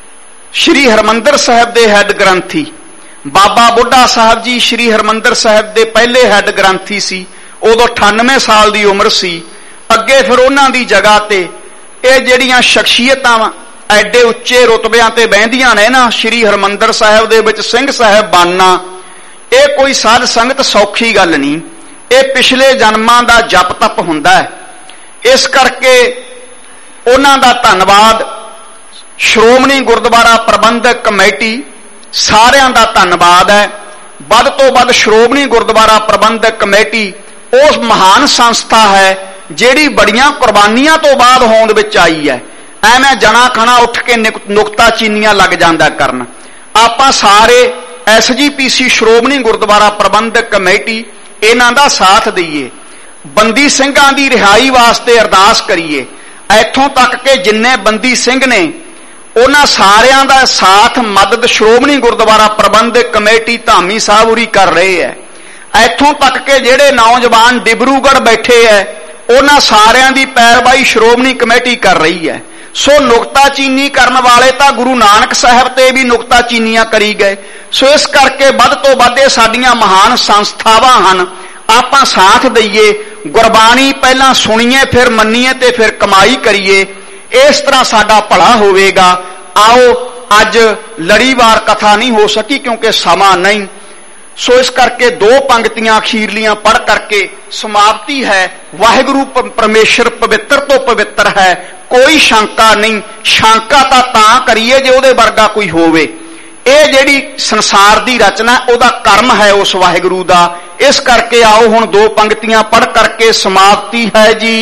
ਸ਼੍ਰੀ ਹਰਿਮੰਦਰ ਸਾਹਿਬ ਦੇ ਹੈੱਡ ਗ੍ਰੰਥੀ ਬਾਬਾ ਬੁੱਢਾ ਸਾਹਿਬ ਜੀ ਸ਼੍ਰੀ ਹਰਿਮੰਦਰ ਸਾਹਿਬ ਦੇ ਪਹਿਲੇ ਹੈੱਡ ਗ੍ਰੰਥੀ ਸੀ। ਉਦੋਂ ਅਠਾਨਵੇਂ ਸਾਲ ਦੀ ਉਮਰ ਸੀ। ਅੱਗੇ ਫਿਰ ਉਹਨਾਂ ਦੀ ਜਗ੍ਹਾ ਤੇ ਇਹ ਜਿਹੜੀਆਂ ਸ਼ਖਸੀਅਤਾਂ ਵਾ ਐਡੇ ਉੱਚੇ ਰੁਤਬਿਆਂ ਤੇ ਬਹਿੰਦੀਆਂ ਨੇ ਨਾ, ਸ਼੍ਰੀ ਹਰਿਮੰਦਰ ਸਾਹਿਬ ਦੇ ਵਿੱਚ ਸਿੰਘ ਸਾਹਿਬ ਬਣਨਾ ਇਹ ਕੋਈ ਸਾਧ ਸੰਗਤ ਸੌਖੀ ਗੱਲ ਨਹੀਂ। ਇਹ ਪਿਛਲੇ ਜਨਮਾਂ ਦਾ ਜਪ ਤਪ ਹੁੰਦਾ ਹੈ। ਇਸ ਕਰਕੇ ਉਹਨਾਂ ਦਾ ਧੰਨਵਾਦ ਸ਼੍ਰੋਮਣੀ ਗੁਰਦੁਆਰਾ ਪ੍ਰਬੰਧਕ ਕਮੇਟੀ ਸਾਰਿਆਂ ਦਾ ਧੰਨਵਾਦ ਹੈ। ਵੱਧ ਤੋਂ ਵੱਧ ਸ਼੍ਰੋਮਣੀ ਗੁਰਦੁਆਰਾ ਪ੍ਰਬੰਧਕ ਕਮੇਟੀ ਉਸ ਮਹਾਨ ਸੰਸਥਾ ਹੈ ਜਿਹੜੀ ਬੜੀਆਂ ਕੁਰਬਾਨੀਆਂ ਤੋਂ ਬਾਅਦ ਹੋਂਦ ਵਿੱਚ ਆਈ ਹੈ। ਐਵੇਂ ਜਣਾ ਖਣਾ ਉੱਠ ਕੇ ਨੁਕਤਾ ਚੀਨੀਆਂ ਲੱਗ ਜਾਂਦਾ ਕਰਨ। ਆਪਾਂ ਸਾਰੇ S G P C Shiromani Gurdwara Prabandhak committee ਇਹਨਾਂ ਦਾ ਸਾਥ ਦਈਏ, ਬੰਦੀ ਸਿੰਘਾਂ ਦੀ ਰਿਹਾਈ ਵਾਸਤੇ ਅਰਦਾਸ ਕਰੀਏ। ਇੱਥੋਂ ਤੱਕ ਕਿ ਜਿੰਨੇ ਬੰਦੀ ਸਿੰਘ ਨੇ ਉਹਨਾਂ ਸਾਰਿਆਂ ਦਾ ਸਾਥ ਮਦਦ ਸ਼੍ਰੋਮਣੀ ਗੁਰਦੁਆਰਾ ਪ੍ਰਬੰਧਕ ਕਮੇਟੀ ਧਾਮੀ ਸਾਹਿਬ ਉਰੀ ਕਰ ਰਹੇ ਹੈ। ਇੱਥੋਂ ਤੱਕ ਕਿ ਜਿਹੜੇ ਨੌਜਵਾਨ ਡਿਬਰੂਗੜ੍ਹ ਬੈਠੇ ਹੈ ਉਹਨਾਂ ਸਾਰਿਆਂ ਦੀ ਪੈਰਵਾਈ ਸ਼੍ਰੋਮਣੀ ਕਮੇਟੀ ਕਰ ਰਹੀ ਹੈ। ਸੋ ਨੁਕਤਾਚੀਨੀ ਕਰਨ ਵਾਲੇ ਤਾਂ ਗੁਰੂ ਨਾਨਕ ਸਾਹਿਬ ਤੇ ਵੀ ਨੁਕਤਾਚੀਨੀਆਂ ਕਰੀ ਗਏ। ਸੋ ਇਸ ਕਰਕੇ ਵੱਧ ਤੋਂ ਵੱਧ ਇਹ ਸਾਡੀਆਂ ਮਹਾਨ ਸੰਸਥਾਵਾਂ ਹਨ, ਆਪਾਂ ਸਾਥ ਦਈਏ, ਗੁਰਬਾਣੀ ਪਹਿਲਾਂ ਸੁਣੀਏ ਫਿਰ ਮੰਨੀਏ ਤੇ ਫਿਰ ਕਮਾਈ ਕਰੀਏ। ਇਸ ਤਰ੍ਹਾਂ ਸਾਡਾ ਭਲਾ ਹੋਵੇਗਾ। ਆਓ ਅੱਜ ਲੜੀਵਾਰ ਕਥਾ ਨਹੀਂ ਹੋ ਸਕੀ ਕਿਉਂਕਿ ਸਮਾਂ ਨਹੀਂ। ਸੋ ਇਸ ਕਰਕੇ ਦੋ ਪੰਕਤੀਆਂ ਅਖੀਰਲੀਆਂ ਪੜ੍ਹ ਕਰਕੇ ਸਮਾਪਤੀ ਹੈ। ਵਾਹਿਗੁਰੂ ਪਰਮੇਸ਼ਰ ਪਵਿੱਤਰ ਤੋਂ ਪਵਿੱਤਰ ਹੈ, ਕੋਈ ਸ਼ੰਕਾ ਨਹੀਂ। ਸ਼ੰਕਾ ਤਾਂ ਤਾਂ ਕਰੀਏ ਜੇ ਉਹਦੇ ਵਰਗਾ ਕੋਈ ਹੋਵੇ। ਇਹ ਜਿਹੜੀ ਸੰਸਾਰ ਦੀ ਰਚਨਾ ਉਹਦਾ ਕਰਮ ਹੈ ਉਸ ਵਾਹਿਗੁਰੂ ਦਾ। ਇਸ ਕਰਕੇ ਆਓ ਹੁਣ ਦੋ ਪੰਕਤੀਆਂ ਪੜ੍ਹ ਕਰਕੇ ਸਮਾਪਤੀ ਹੈ ਜੀ।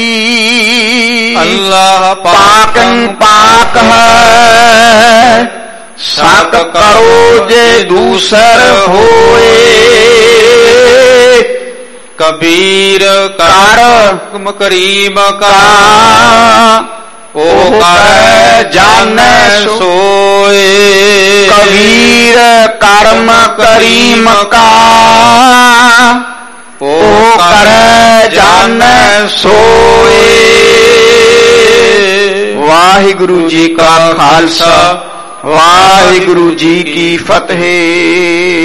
ਅੱਲਾਹ ਪਾਕੰ ਪਾਕ ਹੈ ਸ਼ਕ ਕਰੋ ਜੇ ਦੂਸਰ ਹੋਏ, ਕਬੀਰ ਕਰ ਹੁਕਮ ਕਰੀਮ ਕਾ ਉਹ ਕਰ ਜਾਣੈ ਸੋਏ। ਕਬੀਰ ਕਰਮ ਕਰੀਮ ਕਾ ਉਹ ਕਰ ਜਾਣੈ ਸੋਏ। ਵਾਹਿਗੁਰੂ ਜੀ ਕਾ ਖਾਲਸਾ, ਵਾਹਿਗੁਰੂ ਜੀ ਕੀ ਫਤਿਹ।